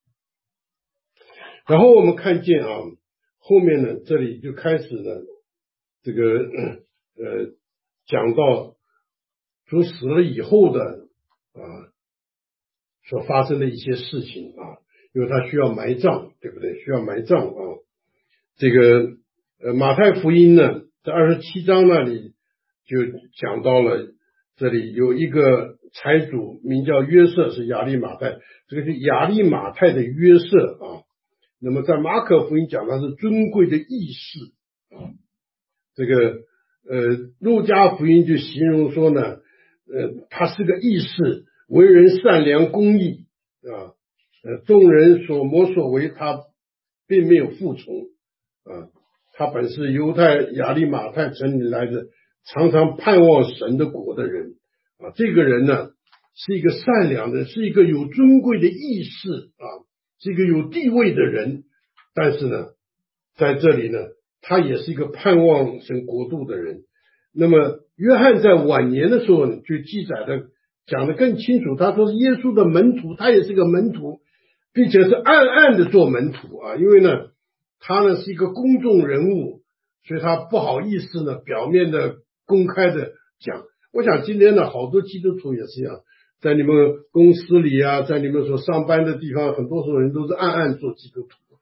然后我们看见啊，后面呢，这里就开始呢，这个呃讲到主死了以后的啊所发生的一些事情啊，因为他需要埋葬，对不对？需要埋葬啊。这个呃马太福音呢，在二十七章那里就讲到了，这里有一个财主名叫约瑟，是亚利马太，这个是亚利马太的约瑟啊。那么在马可福音讲他是尊贵的义士啊，这个呃路加福音就形容说呢，呃他是个义士，为人善良公义啊，呃众人所谋所为他并没有服从啊，他本是犹太亚利马太城里来的，常常盼望神的国的人啊，这个人呢是一个善良的，是一个有尊贵的义士啊，是一个有地位的人，但是呢在这里呢他也是一个盼望神国度的人。那么约翰在晚年的时候呢，就记载的讲得更清楚，他说是耶稣的门徒，他也是个门徒，并且是暗暗的做门徒啊，因为呢他呢是一个公众人物，所以他不好意思呢表面的公开的讲。我想今天呢好多基督徒也是一样，在你们公司里啊，在你们所上班的地方，很多时候人都是暗暗做基督徒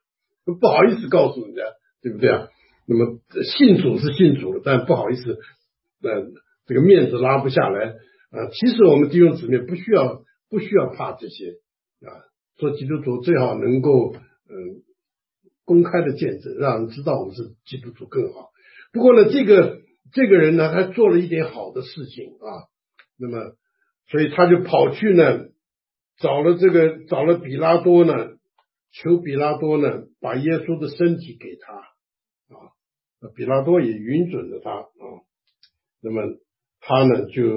不好意思告诉人家，对不对啊？那么信主是信主了，但不好意思，呃，这个面子拉不下来啊。其实我们弟兄姊妹不需要不需要怕这些啊，做基督徒最好能够嗯公开的见证，让人知道我们是基督徒更好。不过呢，这个这个人呢，他做了一点好的事情啊，那么所以他就跑去呢，找了这个找了比拉多呢，求比拉多呢把耶稣的身体给他啊，比拉多也允准了他啊，那么他呢就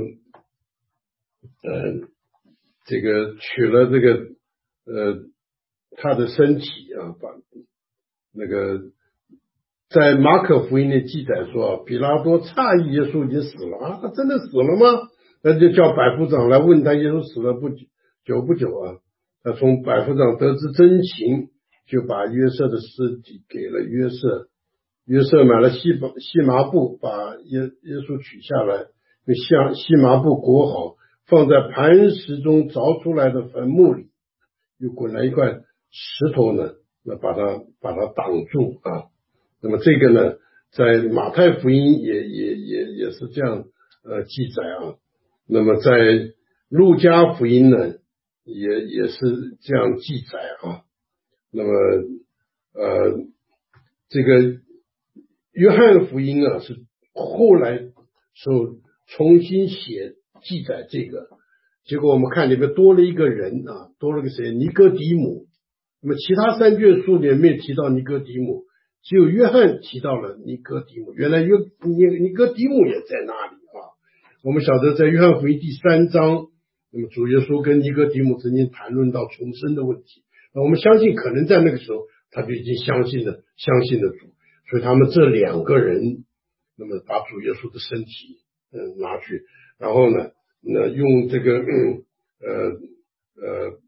呃这个取了这个呃他的身体啊，把那个在马可福音的记载说，比拉多诧异耶稣已经死了啊，他真的死了吗？那就叫百夫长来问他，耶稣死了不久久不久啊？他从百夫长得知真情，就把约瑟的尸体给了约瑟。约瑟买了细细麻布，把耶耶稣取下来，用细细麻布裹好，放在磐石中凿出来的坟墓里，又滚来一块石头呢，那把它把它挡住啊。那么这个呢，在马太福音也也也也是这样呃记载啊。那么在路加福音呢，也也是这样记载啊。那么呃，这个约翰福音啊，是后来所重新写记载这个，结果我们看里面多了一个人啊，多了个谁？尼哥底母。那么其他三卷书里面没有提到尼哥底母，只有约翰提到了尼哥底母。原来约尼尼哥底母也在那里啊。我们晓得在约翰福音第三章，那么主耶稣跟尼哥底母曾经谈论到重生的问题。那我们相信可能在那个时候他就已经相信了相信了主，所以他们这两个人那么把主耶稣的身体嗯拿去，然后呢那用这个嗯呃呃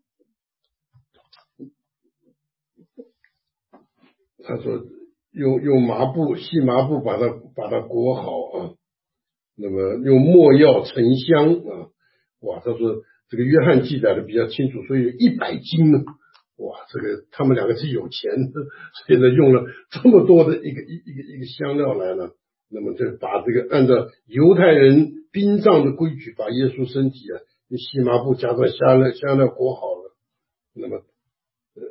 他说用用麻布细麻布把它把它裹好啊，那么用没药沉香啊，哇，他说这个约翰记载的比较清楚，所以有一百斤呢，哇，这个他们两个是有钱的，所以呢用了这么多的一个一一个一个香料来了，那么就把这个按照犹太人殡葬的规矩，把耶稣身体啊用细麻布加上香料香料裹好了，那么呃。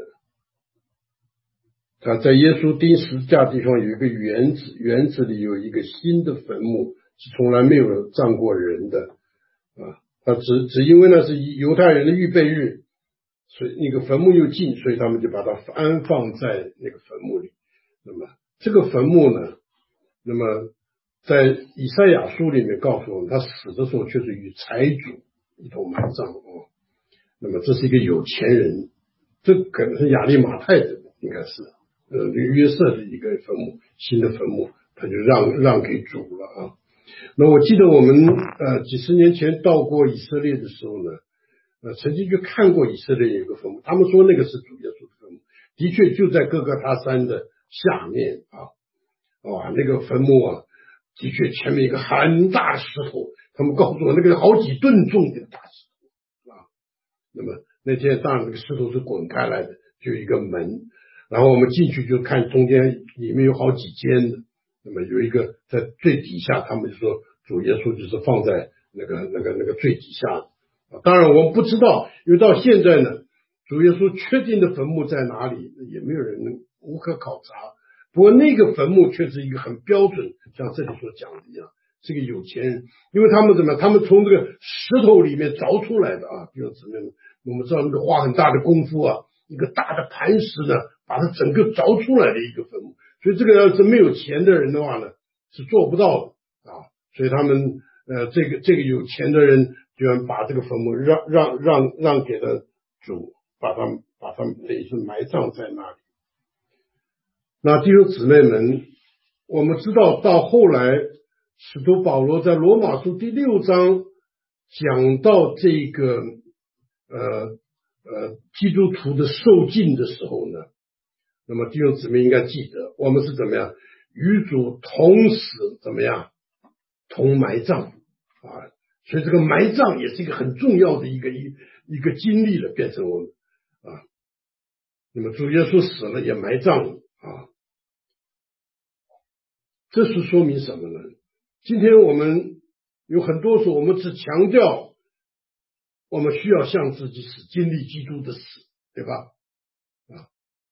他在耶稣钉十字架地方有一个园子，园子里有一个新的坟墓，是从来没有葬过人的啊。他只只因为那是犹太人的预备日，所以那个坟墓又近，所以他们就把它安放在那个坟墓里。那么这个坟墓呢，那么在以赛亚书里面告诉我们，他死的时候却是与财主一同埋葬哦。那么这是一个有钱人，这可能是亚利马太的，应该是。呃，约瑟的一个坟墓，新的坟墓，他就让让给主了啊。那我记得我们呃几十年前到过以色列的时候呢，呃，曾经去看过以色列有一个坟墓，他们说那个是主耶稣的坟墓，的确就在哥哥他山的下面啊，哇，那个坟墓啊，的确前面一个很大的石头，他们告诉我那个好几吨重的大石头啊。那么那天当然这个石头是滚开来的，就有一个门。然后我们进去就看中间里面有好几间的，那么有一个在最底下，他们就说主耶稣就是放在那个那个那个最底下的。当然我们不知道，因为到现在呢，主耶稣确定的坟墓在哪里，也没有人能无可考察。不过那个坟墓却是一个很标准，像这里所讲的一样，是个有钱人，因为他们怎么样？他们从这个石头里面凿出来的啊，弟兄姊妹们，我们知道那个花很大的功夫啊，一个大的磐石呢，把它整个凿出来的一个坟墓，所以这个要是没有钱的人的话呢，是做不到的啊。所以他们呃，这个这个有钱的人居然把这个坟墓让让让让给了主，把他们把他们等于是埋葬在那里。那弟兄姊妹们，我们知道到后来，使徒保罗在罗马书第六章讲到这个呃。呃，基督徒的受尽的时候呢，那么弟兄姊妹应该记得，我们是怎么样与主同死，怎么样同埋葬啊？所以这个埋葬也是一个很重要的一个一一个经历了，变成我们啊。那么主耶稣死了也埋葬了， 这是说明什么呢？今天我们有很多时候我们只强调我们需要向自己死，经历基督的死，对吧？啊，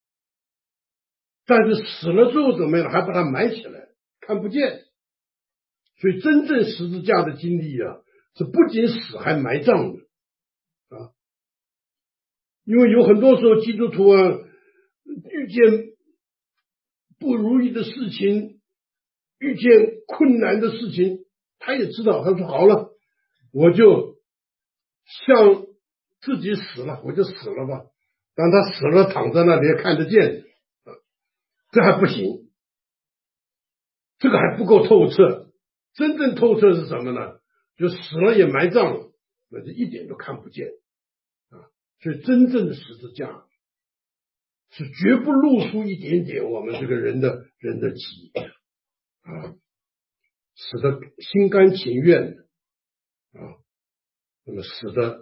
但是死了之后怎么样？还把它埋起来，看不见。所以真正十字架的经历啊，是不仅死还埋葬的啊。因为有很多时候基督徒啊，遇见不如意的事情，遇见困难的事情，他也知道，他说好了，我就像自己死了，我就死了吧。当他死了，躺在那里看得见，啊，这还不行，这个还不够透彻。真正透彻是什么呢？就死了也埋葬了，那就一点都看不见啊。所以真正的十字架是绝不露出一点点我们这个人的人的己啊，使得心甘情愿的啊，那么使得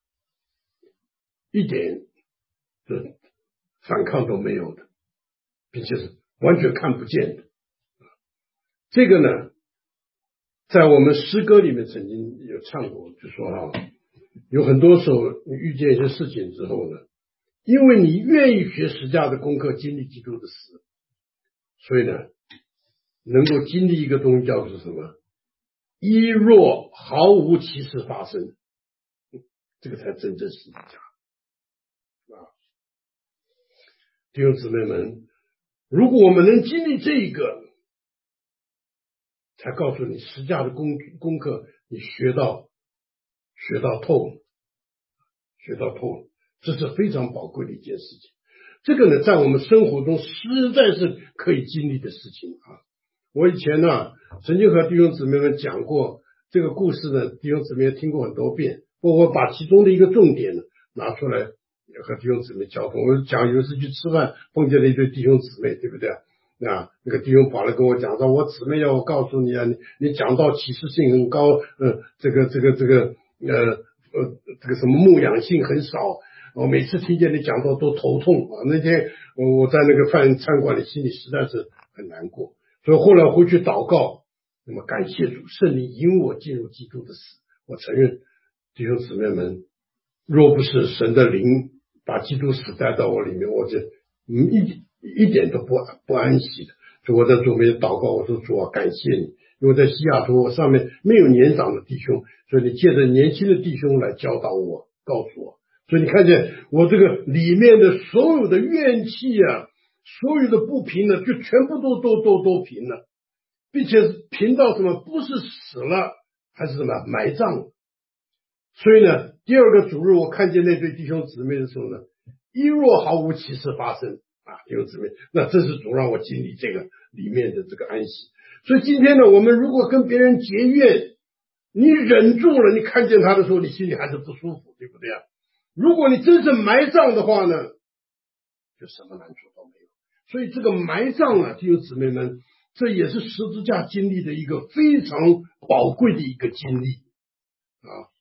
一点的反抗都没有的，并且是完全看不见的。这个呢，在我们诗歌里面曾经有唱过，就说啊，有很多时候你遇见一些事情之后呢，因为你愿意学十架的功课，经历基督的死，所以呢，能够经历一个东西叫做什么？一若毫无其事发生，这个才真正十字架啊！弟兄姊妹们，如果我们能经历这个，才告诉你十架的功功课，你学到学到透了，学到透了，这是非常宝贵的一件事情。这个呢，在我们生活中实在是可以经历的事情啊。我以前呢，曾经和弟兄姊妹们讲过这个故事呢，弟兄姊妹听过很多遍，我把其中的一个重点呢拿出来和弟兄姊妹交通。我讲有一次去吃饭，碰见了一对弟兄姊妹，对不对啊？那个弟兄跑来跟我讲说，我姊妹要我告诉你啊，你你讲到启示性很高，呃，这个这个这个呃呃这个什么牧养性很少。我每次听见你讲到都头痛啊！那天我在那个饭餐馆里，心里实在是很难过。所以后来回去祷告，那么感谢主，圣灵引我进入基督的死。我承认，弟兄姊妹们，若不是神的灵把基督死带到我里面，我就嗯一一点都不不安息的。所以我在主面祷告，我说主啊，感谢你，因为在西雅图我上面没有年长的弟兄，所以你借着年轻的弟兄来教导我，告诉我。所以你看见我这个里面的所有的怨气啊，所有的不平呢，就全部都都都都平了，并且平到什么？不是死了，还是什么埋葬了。所以呢，第二个主日我看见那对弟兄姊妹的时候呢，一若毫无其事发生啊，弟兄姊妹，那这是主让我经历这个里面的这个安息。所以今天呢，我们如果跟别人结怨，你忍住了，你看见他的时候，你心里还是不舒服，对不对啊？如果你真是埋葬的话呢，就什么难处都没有。所以这个埋葬啊，弟兄姊妹们，这也是十字架经历的一个非常宝贵的一个经历啊。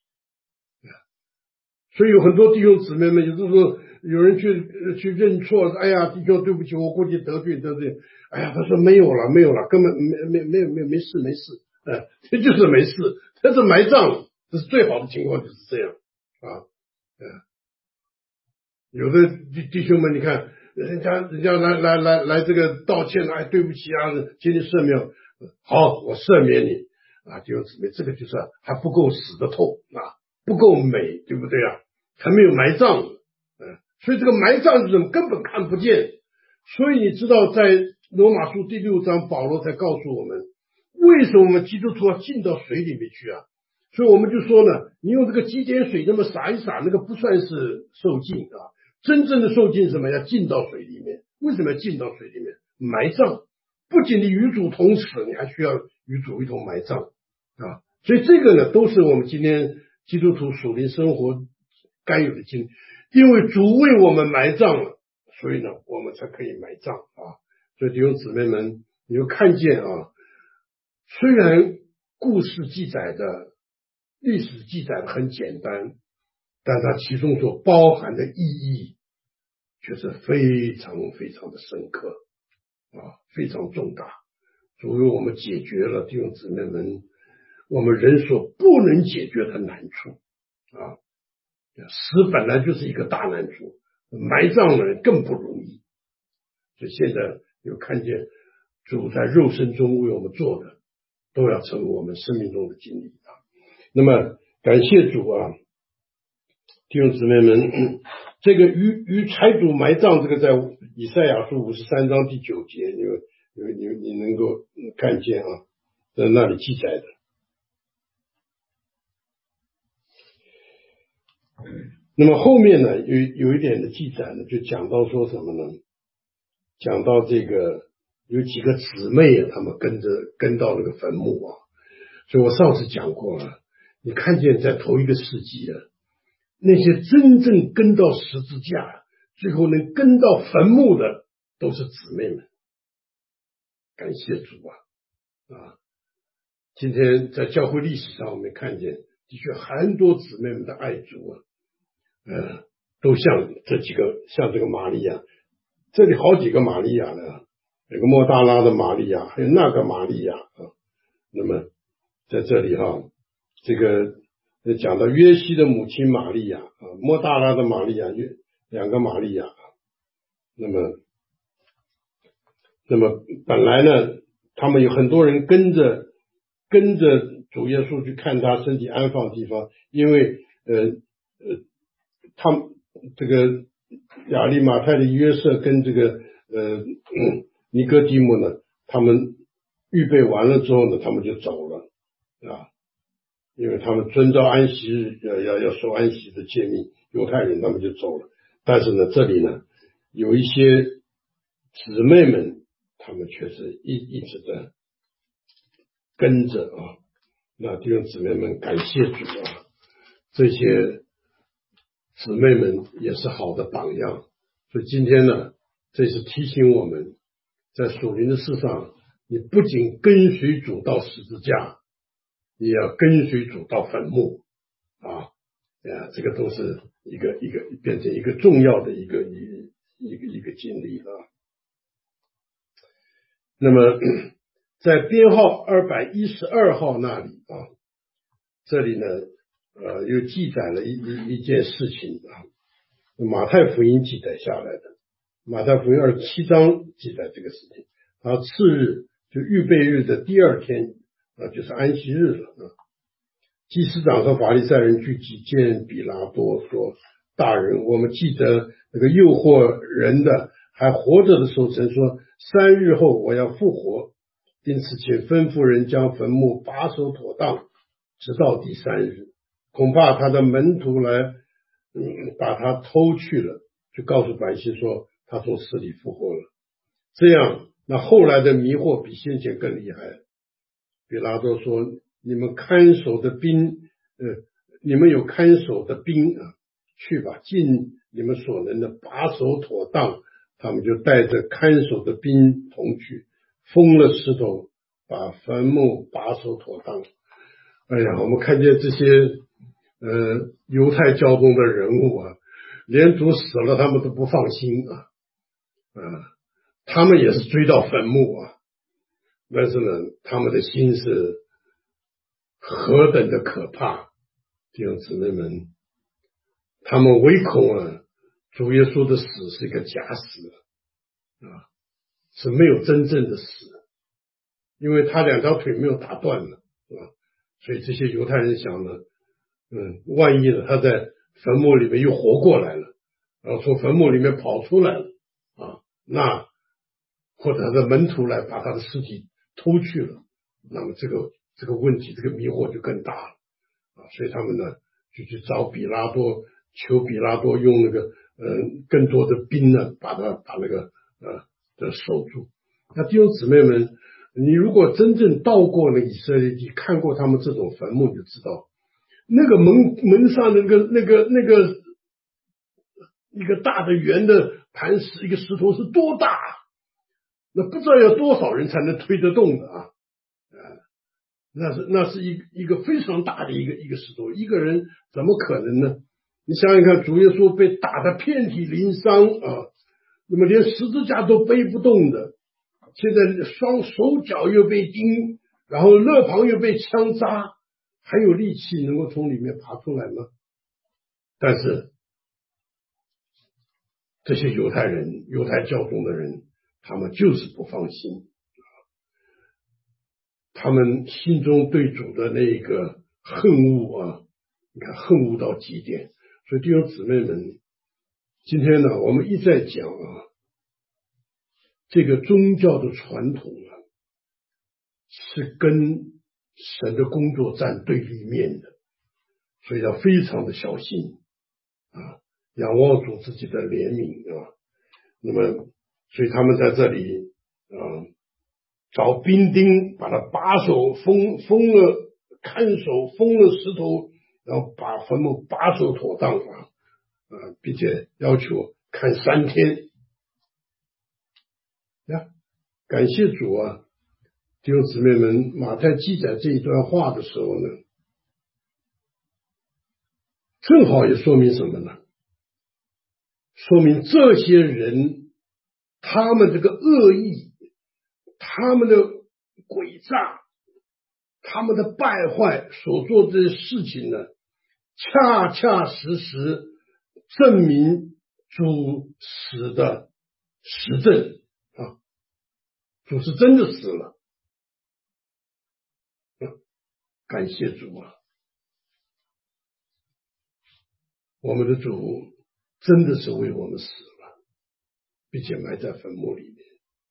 所以有很多弟兄姊妹们，有的时候有人去去认错，哎呀，弟兄对不起，我估计得罪得罪。哎呀，他说没有了，没有了，根本没没没没没事没事，哎，这就是没事，这是埋葬，这是最好的情况，就是这样啊。嗯，有的弟弟兄们，你看人家人家来来来来这个道歉，哎，对不起啊，请你赦免，好，我赦免你啊，弟兄姊妹，这个就是还不够死得透啊，不够美，对不对啊？还没有埋葬，嗯，所以这个埋葬是什么？根本看不见。所以你知道，在罗马书第六章，保罗才告诉我们，为什么我们基督徒要进到水里面去啊？所以我们就说呢，你用这个基点水那么洒一洒，那个不算是受浸啊。真正的受浸是什么？要进到水里面。为什么要进到水里面？埋葬。不仅你与主同死，你还需要与主一同埋葬啊。所以这个呢，都是我们今天基督徒属灵生活该有的经历。因为主为我们埋葬了，所以呢，我们才可以埋葬啊。所以弟兄姊妹们，你就看见啊，虽然故事记载的历史记载的很简单，但它其中所包含的意义却是非常非常的深刻啊，非常重大。 主为我们解决了弟兄姊妹们我们人所不能解决的难处啊！死本来就是一个大难处，埋葬人更不容易。所以现在有看见主在肉身中为我们做的，都要成为我们生命中的经历啊。那么感谢主啊，弟兄姊妹们，这个与与财主埋葬，这个在以赛亚书五十三章第九节，你你你你能够看见啊，在那里记载的。那么后面呢，有有一点的记载呢，就讲到说什么呢？讲到这个有几个姊妹啊，他们跟着跟到那个坟墓啊。所以我上次讲过了，你看见在头一个世纪啊，那些真正跟到十字架，最后能跟到坟墓的，都是姊妹们。感谢主啊！啊，今天在教会历史上，我们看见的确很多姊妹们的爱主啊。呃，都像这几个，像这个玛利亚，这里好几个玛利亚呢，有个莫大拉的玛利亚，还有那个玛利亚啊。那么在这里哈、啊，这个讲到约西的母亲玛利亚啊，莫大拉的玛利亚，约两个玛利亚。那么，那么本来呢，他们有很多人跟着跟着主耶稣去看他身体安放的地方，因为呃呃。他们这个亚利马太的约瑟跟这个呃尼哥底母呢，他们预备完了之后呢，他们就走了啊，因为他们遵照安息日要要要守安息的诫命，犹太人他们就走了。但是呢，这里呢有一些姊妹们，他们却是一一直的跟着啊。那弟兄姊妹们，感谢主啊，这些姊妹们也是好的榜样。所以今天呢，这是提醒我们，在属灵的事上，你不仅跟随主到十字架，你要跟随主到坟墓啊，啊，这个都是一个一个变成一个重要的一个一一个一个经历啊。那么在编号二百一十二号那里啊，这里呢呃，又记载了一一一件事情啊，马太福音记载下来的，马太福音二十七章记载这个事情。然后次日就预备日的第二天啊，就是安息日了啊。祭司长和法利赛人聚集，见比拉多说：“大人，我们记得那个诱惑人的还活着的时候，曾说三日后我要复活，因此请吩咐人将坟墓把守妥当，直到第三日。恐怕他的门徒来，嗯，把他偷去了，就告诉百姓说他从死里复活了。这样，那后来的迷惑比先前更厉害。比拉多说：你们看守的兵，呃，你们有看守的兵啊，去吧，尽你们所能的把守妥当。他们就带着看守的兵同去，封了石头，把坟墓把守妥当。哎呀，我们看见这些呃犹太教中的人物啊，连主死了他们都不放心啊，啊，他们也是追到坟墓啊，但是呢，他们的心是何等的可怕，弟兄姊妹们，他们唯恐啊，主耶稣的死是一个假死啊，是没有真正的死，因为他两条腿没有打断了啊，所以这些犹太人想呢，嗯，万一呢他在坟墓里面又活过来了，然后从坟墓里面跑出来了啊，那或者他的门徒来把他的尸体偷去了，那么这个这个问题，这个迷惑就更大了啊！所以他们呢就去找比拉多，求比拉多用那个呃更多的兵呢，把他把那个呃的守住。那弟兄姊妹们，你如果真正到过了以色列地，看过他们这种坟墓，就知道那个门门上的那个那个那个一个大的圆的磐石，一个石头是多大？那不知道要多少人才能推得动的啊！啊，那是那是一一个非常大的一个一个石头，一个人怎么可能呢？你想想看，主耶稣被打得遍体鳞伤啊，那么连十字架都背不动的， 现在双手脚又被钉，然后肋旁又被枪扎，还有力气能够从里面爬出来吗？但是这些犹太人，犹太教中的人，他们就是不放心，他们心中对主的那个恨恶啊，你看恨恶到极点。所以弟兄姊妹们，今天呢，我们一再讲啊，这个宗教的传统啊，是跟神的工作站对立面的，所以要非常的小心啊，仰望主自己的怜悯啊。那么，所以他们在这里啊，找兵丁把他把手封封了，看守封了石头，然后把坟墓把守妥当啊，啊，并且要求看三天呀。感谢主啊，弟兄姊妹们，马太记载这一段话的时候呢，正好也说明什么呢？说明这些人他们这个恶意，他们的诡诈，他们的败坏所做这些事情呢，恰恰实实证明主死的实证啊，主是真的死了。感谢主啊，我们的主真的是为我们死了，并且埋在坟墓里面。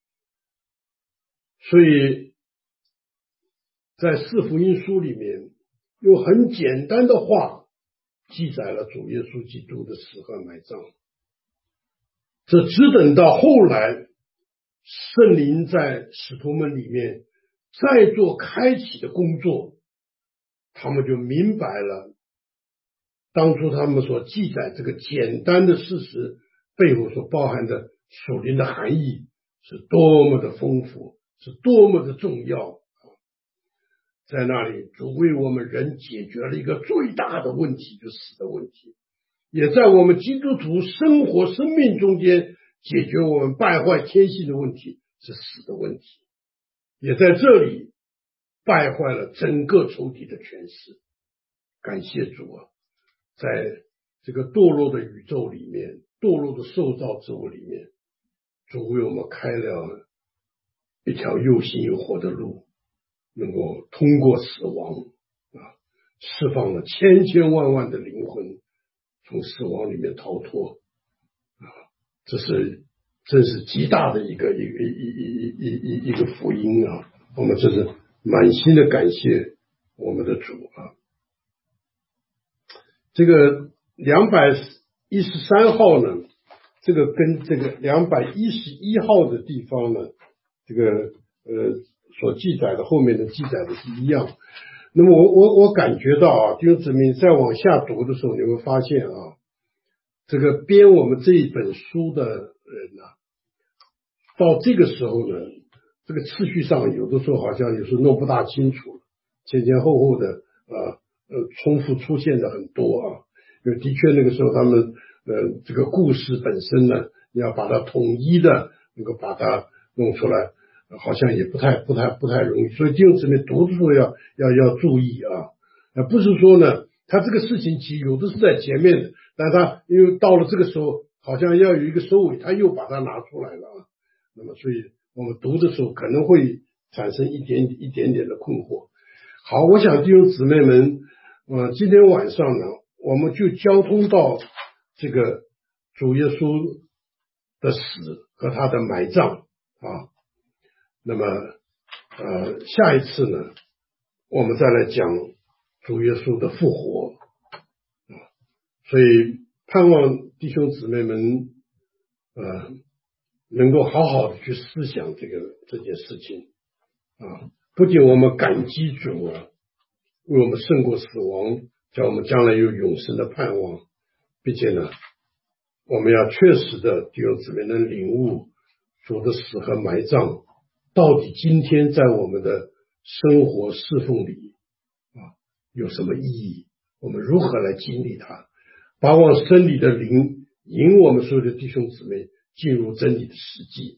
所以在四福音书里面用很简单的话记载了主耶稣基督的死和埋葬。这只等到后来圣灵在使徒们里面再做开启的工作，他们就明白了当初他们所记载这个简单的事实背后所包含的属灵的含义是多么的丰富，是多么的重要。在那里主为我们人解决了一个最大的问题，就是死的问题，也在我们基督徒生活生命中间解决我们败坏天性的问题，是死的问题，也在这里败坏了整个仇敌的权势。感谢主啊，在这个堕落的宇宙里面，堕落的受造之物里面，主为我们开了一条又新又活的路，能够通过死亡啊，释放了千千万万的灵魂从死亡里面逃脱啊，这是真是极大的一个一个一一一一一个福音啊！我们这是满心的感谢我们的主啊。这个两百一十三号呢，这个跟这个两百一十一号的地方呢，这个呃所记载的后面的记载的是一样。那么我我我感觉到啊，弟兄姊妹再往下读的时候，你会发现啊，这个编我们这一本书的人呢、啊，到这个时候呢，这个次序上有的时候好像有时候弄不大清楚了，前前后后的啊呃重复出现的很多啊，因为的确那个时候他们呃这个故事本身呢，你要把它统一的能够把它弄出来，好像也不太不太不太容易，所以弟兄姊妹读的时候要要要注意啊，呃不是说呢，他这个事情其实有的是在前面的，但他因为到了这个时候，好像要有一个收尾，他又把它拿出来了啊。那么，所以我们读的时候可能会产生一点一点点的困惑。好，我想弟兄姊妹们，呃，今天晚上呢，我们就交通到这个主耶稣的死和他的埋葬啊。那么，呃，下一次呢，我们再来讲主耶稣的复活啊。所以，盼望弟兄姊妹们，呃。能够好好的去思想这个这件事情啊，不仅我们感激主啊，为我们胜过死亡，叫我们将来有永生的盼望，并且呢，我们要确实的弟兄姊妹能领悟主的死和埋葬到底今天在我们的生活侍奉里啊有什么意义，我们如何来经历它，把往真理的灵引我们所有的弟兄姊妹进入真理的实际，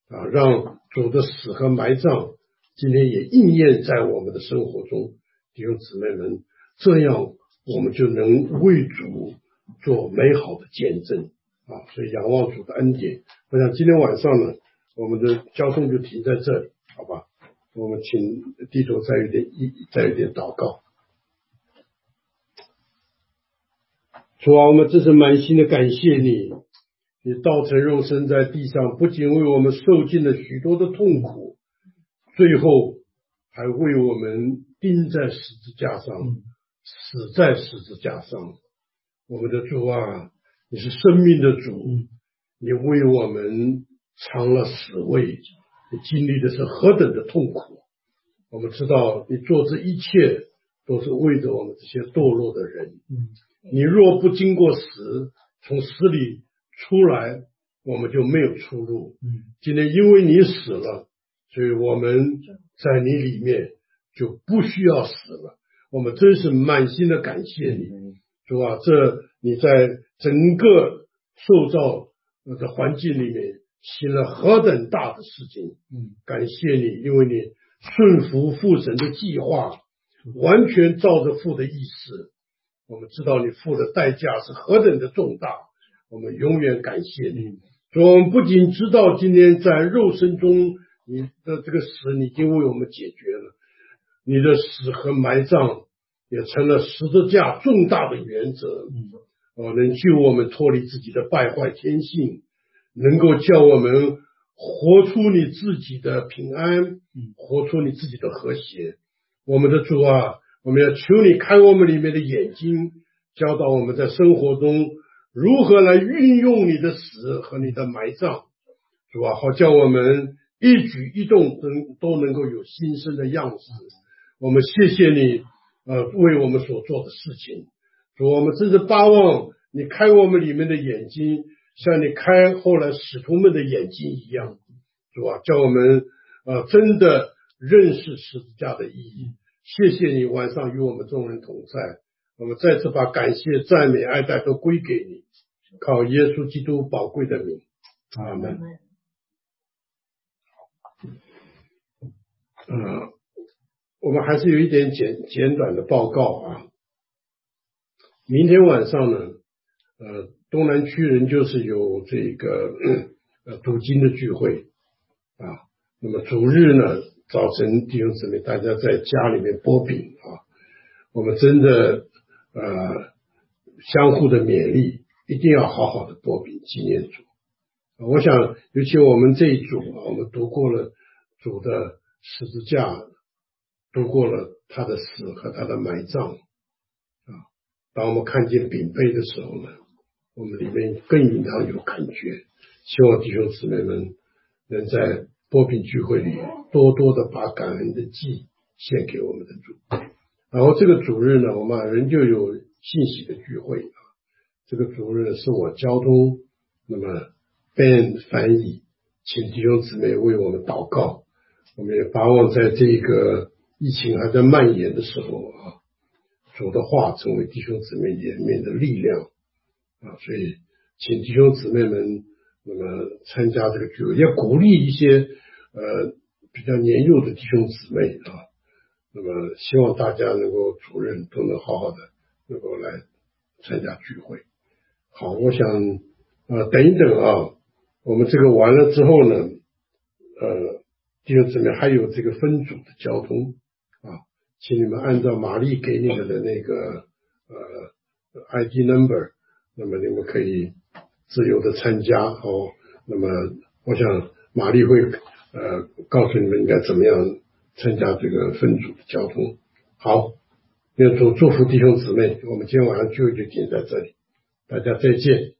啊，让主的死和埋葬今天也应验在我们的生活中，弟兄姊妹们，这样我们就能为主做美好的见证啊！所以仰望主的恩典。我想今天晚上呢，我们的交通就停在这里，好吧？我们请低头再有点一再有点祷告。主啊，我们真是满心的感谢你，你道成肉身在地上，不仅为我们受尽了许多的痛苦，最后还为我们钉在十字架上，死在十字架上。我们的主啊，你是生命的主，你为我们尝了死味，你经历的是何等的痛苦。我们知道你做这一切都是为着我们这些堕落的人。你若不经过死，从死里出来，我们就没有出路。今天因为你死了，所以我们在你里面就不需要死了。我们真是满心的感谢你，主啊，这你在整个受造的环境里面行了何等大的事情。感谢你，因为你顺服父神的计划，完全照着父的意思。我们知道你付的代价是何等的重大，我们永远感谢你。所以我们不仅知道今天在肉身中你的这个死你已经为我们解决了，你的死和埋葬也成了十字架重大的原则，哦，能救我们脱离自己的败坏天性，能够叫我们活出你自己的平安，活出你自己的和谐。我们的主啊，我们要求你开我们里面的眼睛，教导我们在生活中如何来运用你的死和你的埋葬，主啊，好叫我们一举一动都能够有新生的样子。我们谢谢你呃，为我们所做的事情。主，我们真是巴望你开我们里面的眼睛，像你开后来使徒们的眼睛一样。主啊，叫我们呃真的认识十字架的意义。谢谢你晚上与我们众人同在，我们再次把感谢、赞美、爱戴都归给你，靠耶稣基督宝贵的名，阿们。呃，我们还是有一点简简短的报告啊。明天晚上呢，呃，东南区人就是有这个呃读经的聚会啊。那么主日呢，早晨弟兄姊妹大家在家里面剥饼啊，我们真的呃相互的勉励，一定要好好的剥饼纪念主。我想尤其我们这一组啊，我们读过了主的十字架，读过了他的死和他的埋葬啊。当我们看见饼杯的时候呢，我们里面更应当有感觉。希望弟兄姊妹们能在剥饼聚会里多多的把感恩的祭献给我们的主。然后这个主日呢，我们仍旧有信息的聚会啊。这个主日是我交通，那么 Ben 翻译，请弟兄姊妹为我们祷告。我们也把握在这个疫情还在蔓延的时候啊，主的话成为弟兄姊妹里面的力量啊，所以请弟兄姊妹们那么参加这个聚会，也鼓励一些呃比较年幼的弟兄姊妹啊，那么希望大家能够主任都能好好的能够来参加聚会。好，我想呃等一等啊，我们这个完了之后呢，呃弟兄姊妹还有这个分组的交通啊，请你们按照玛丽给你们的那个呃 I D number， 那么你们可以自由的参加哦。那么我想玛丽会呃告诉你们应该怎么样参加这个分组的交通。好，愿主祝福弟兄姊妹，我们今天晚上聚会就停在这里，大家再见。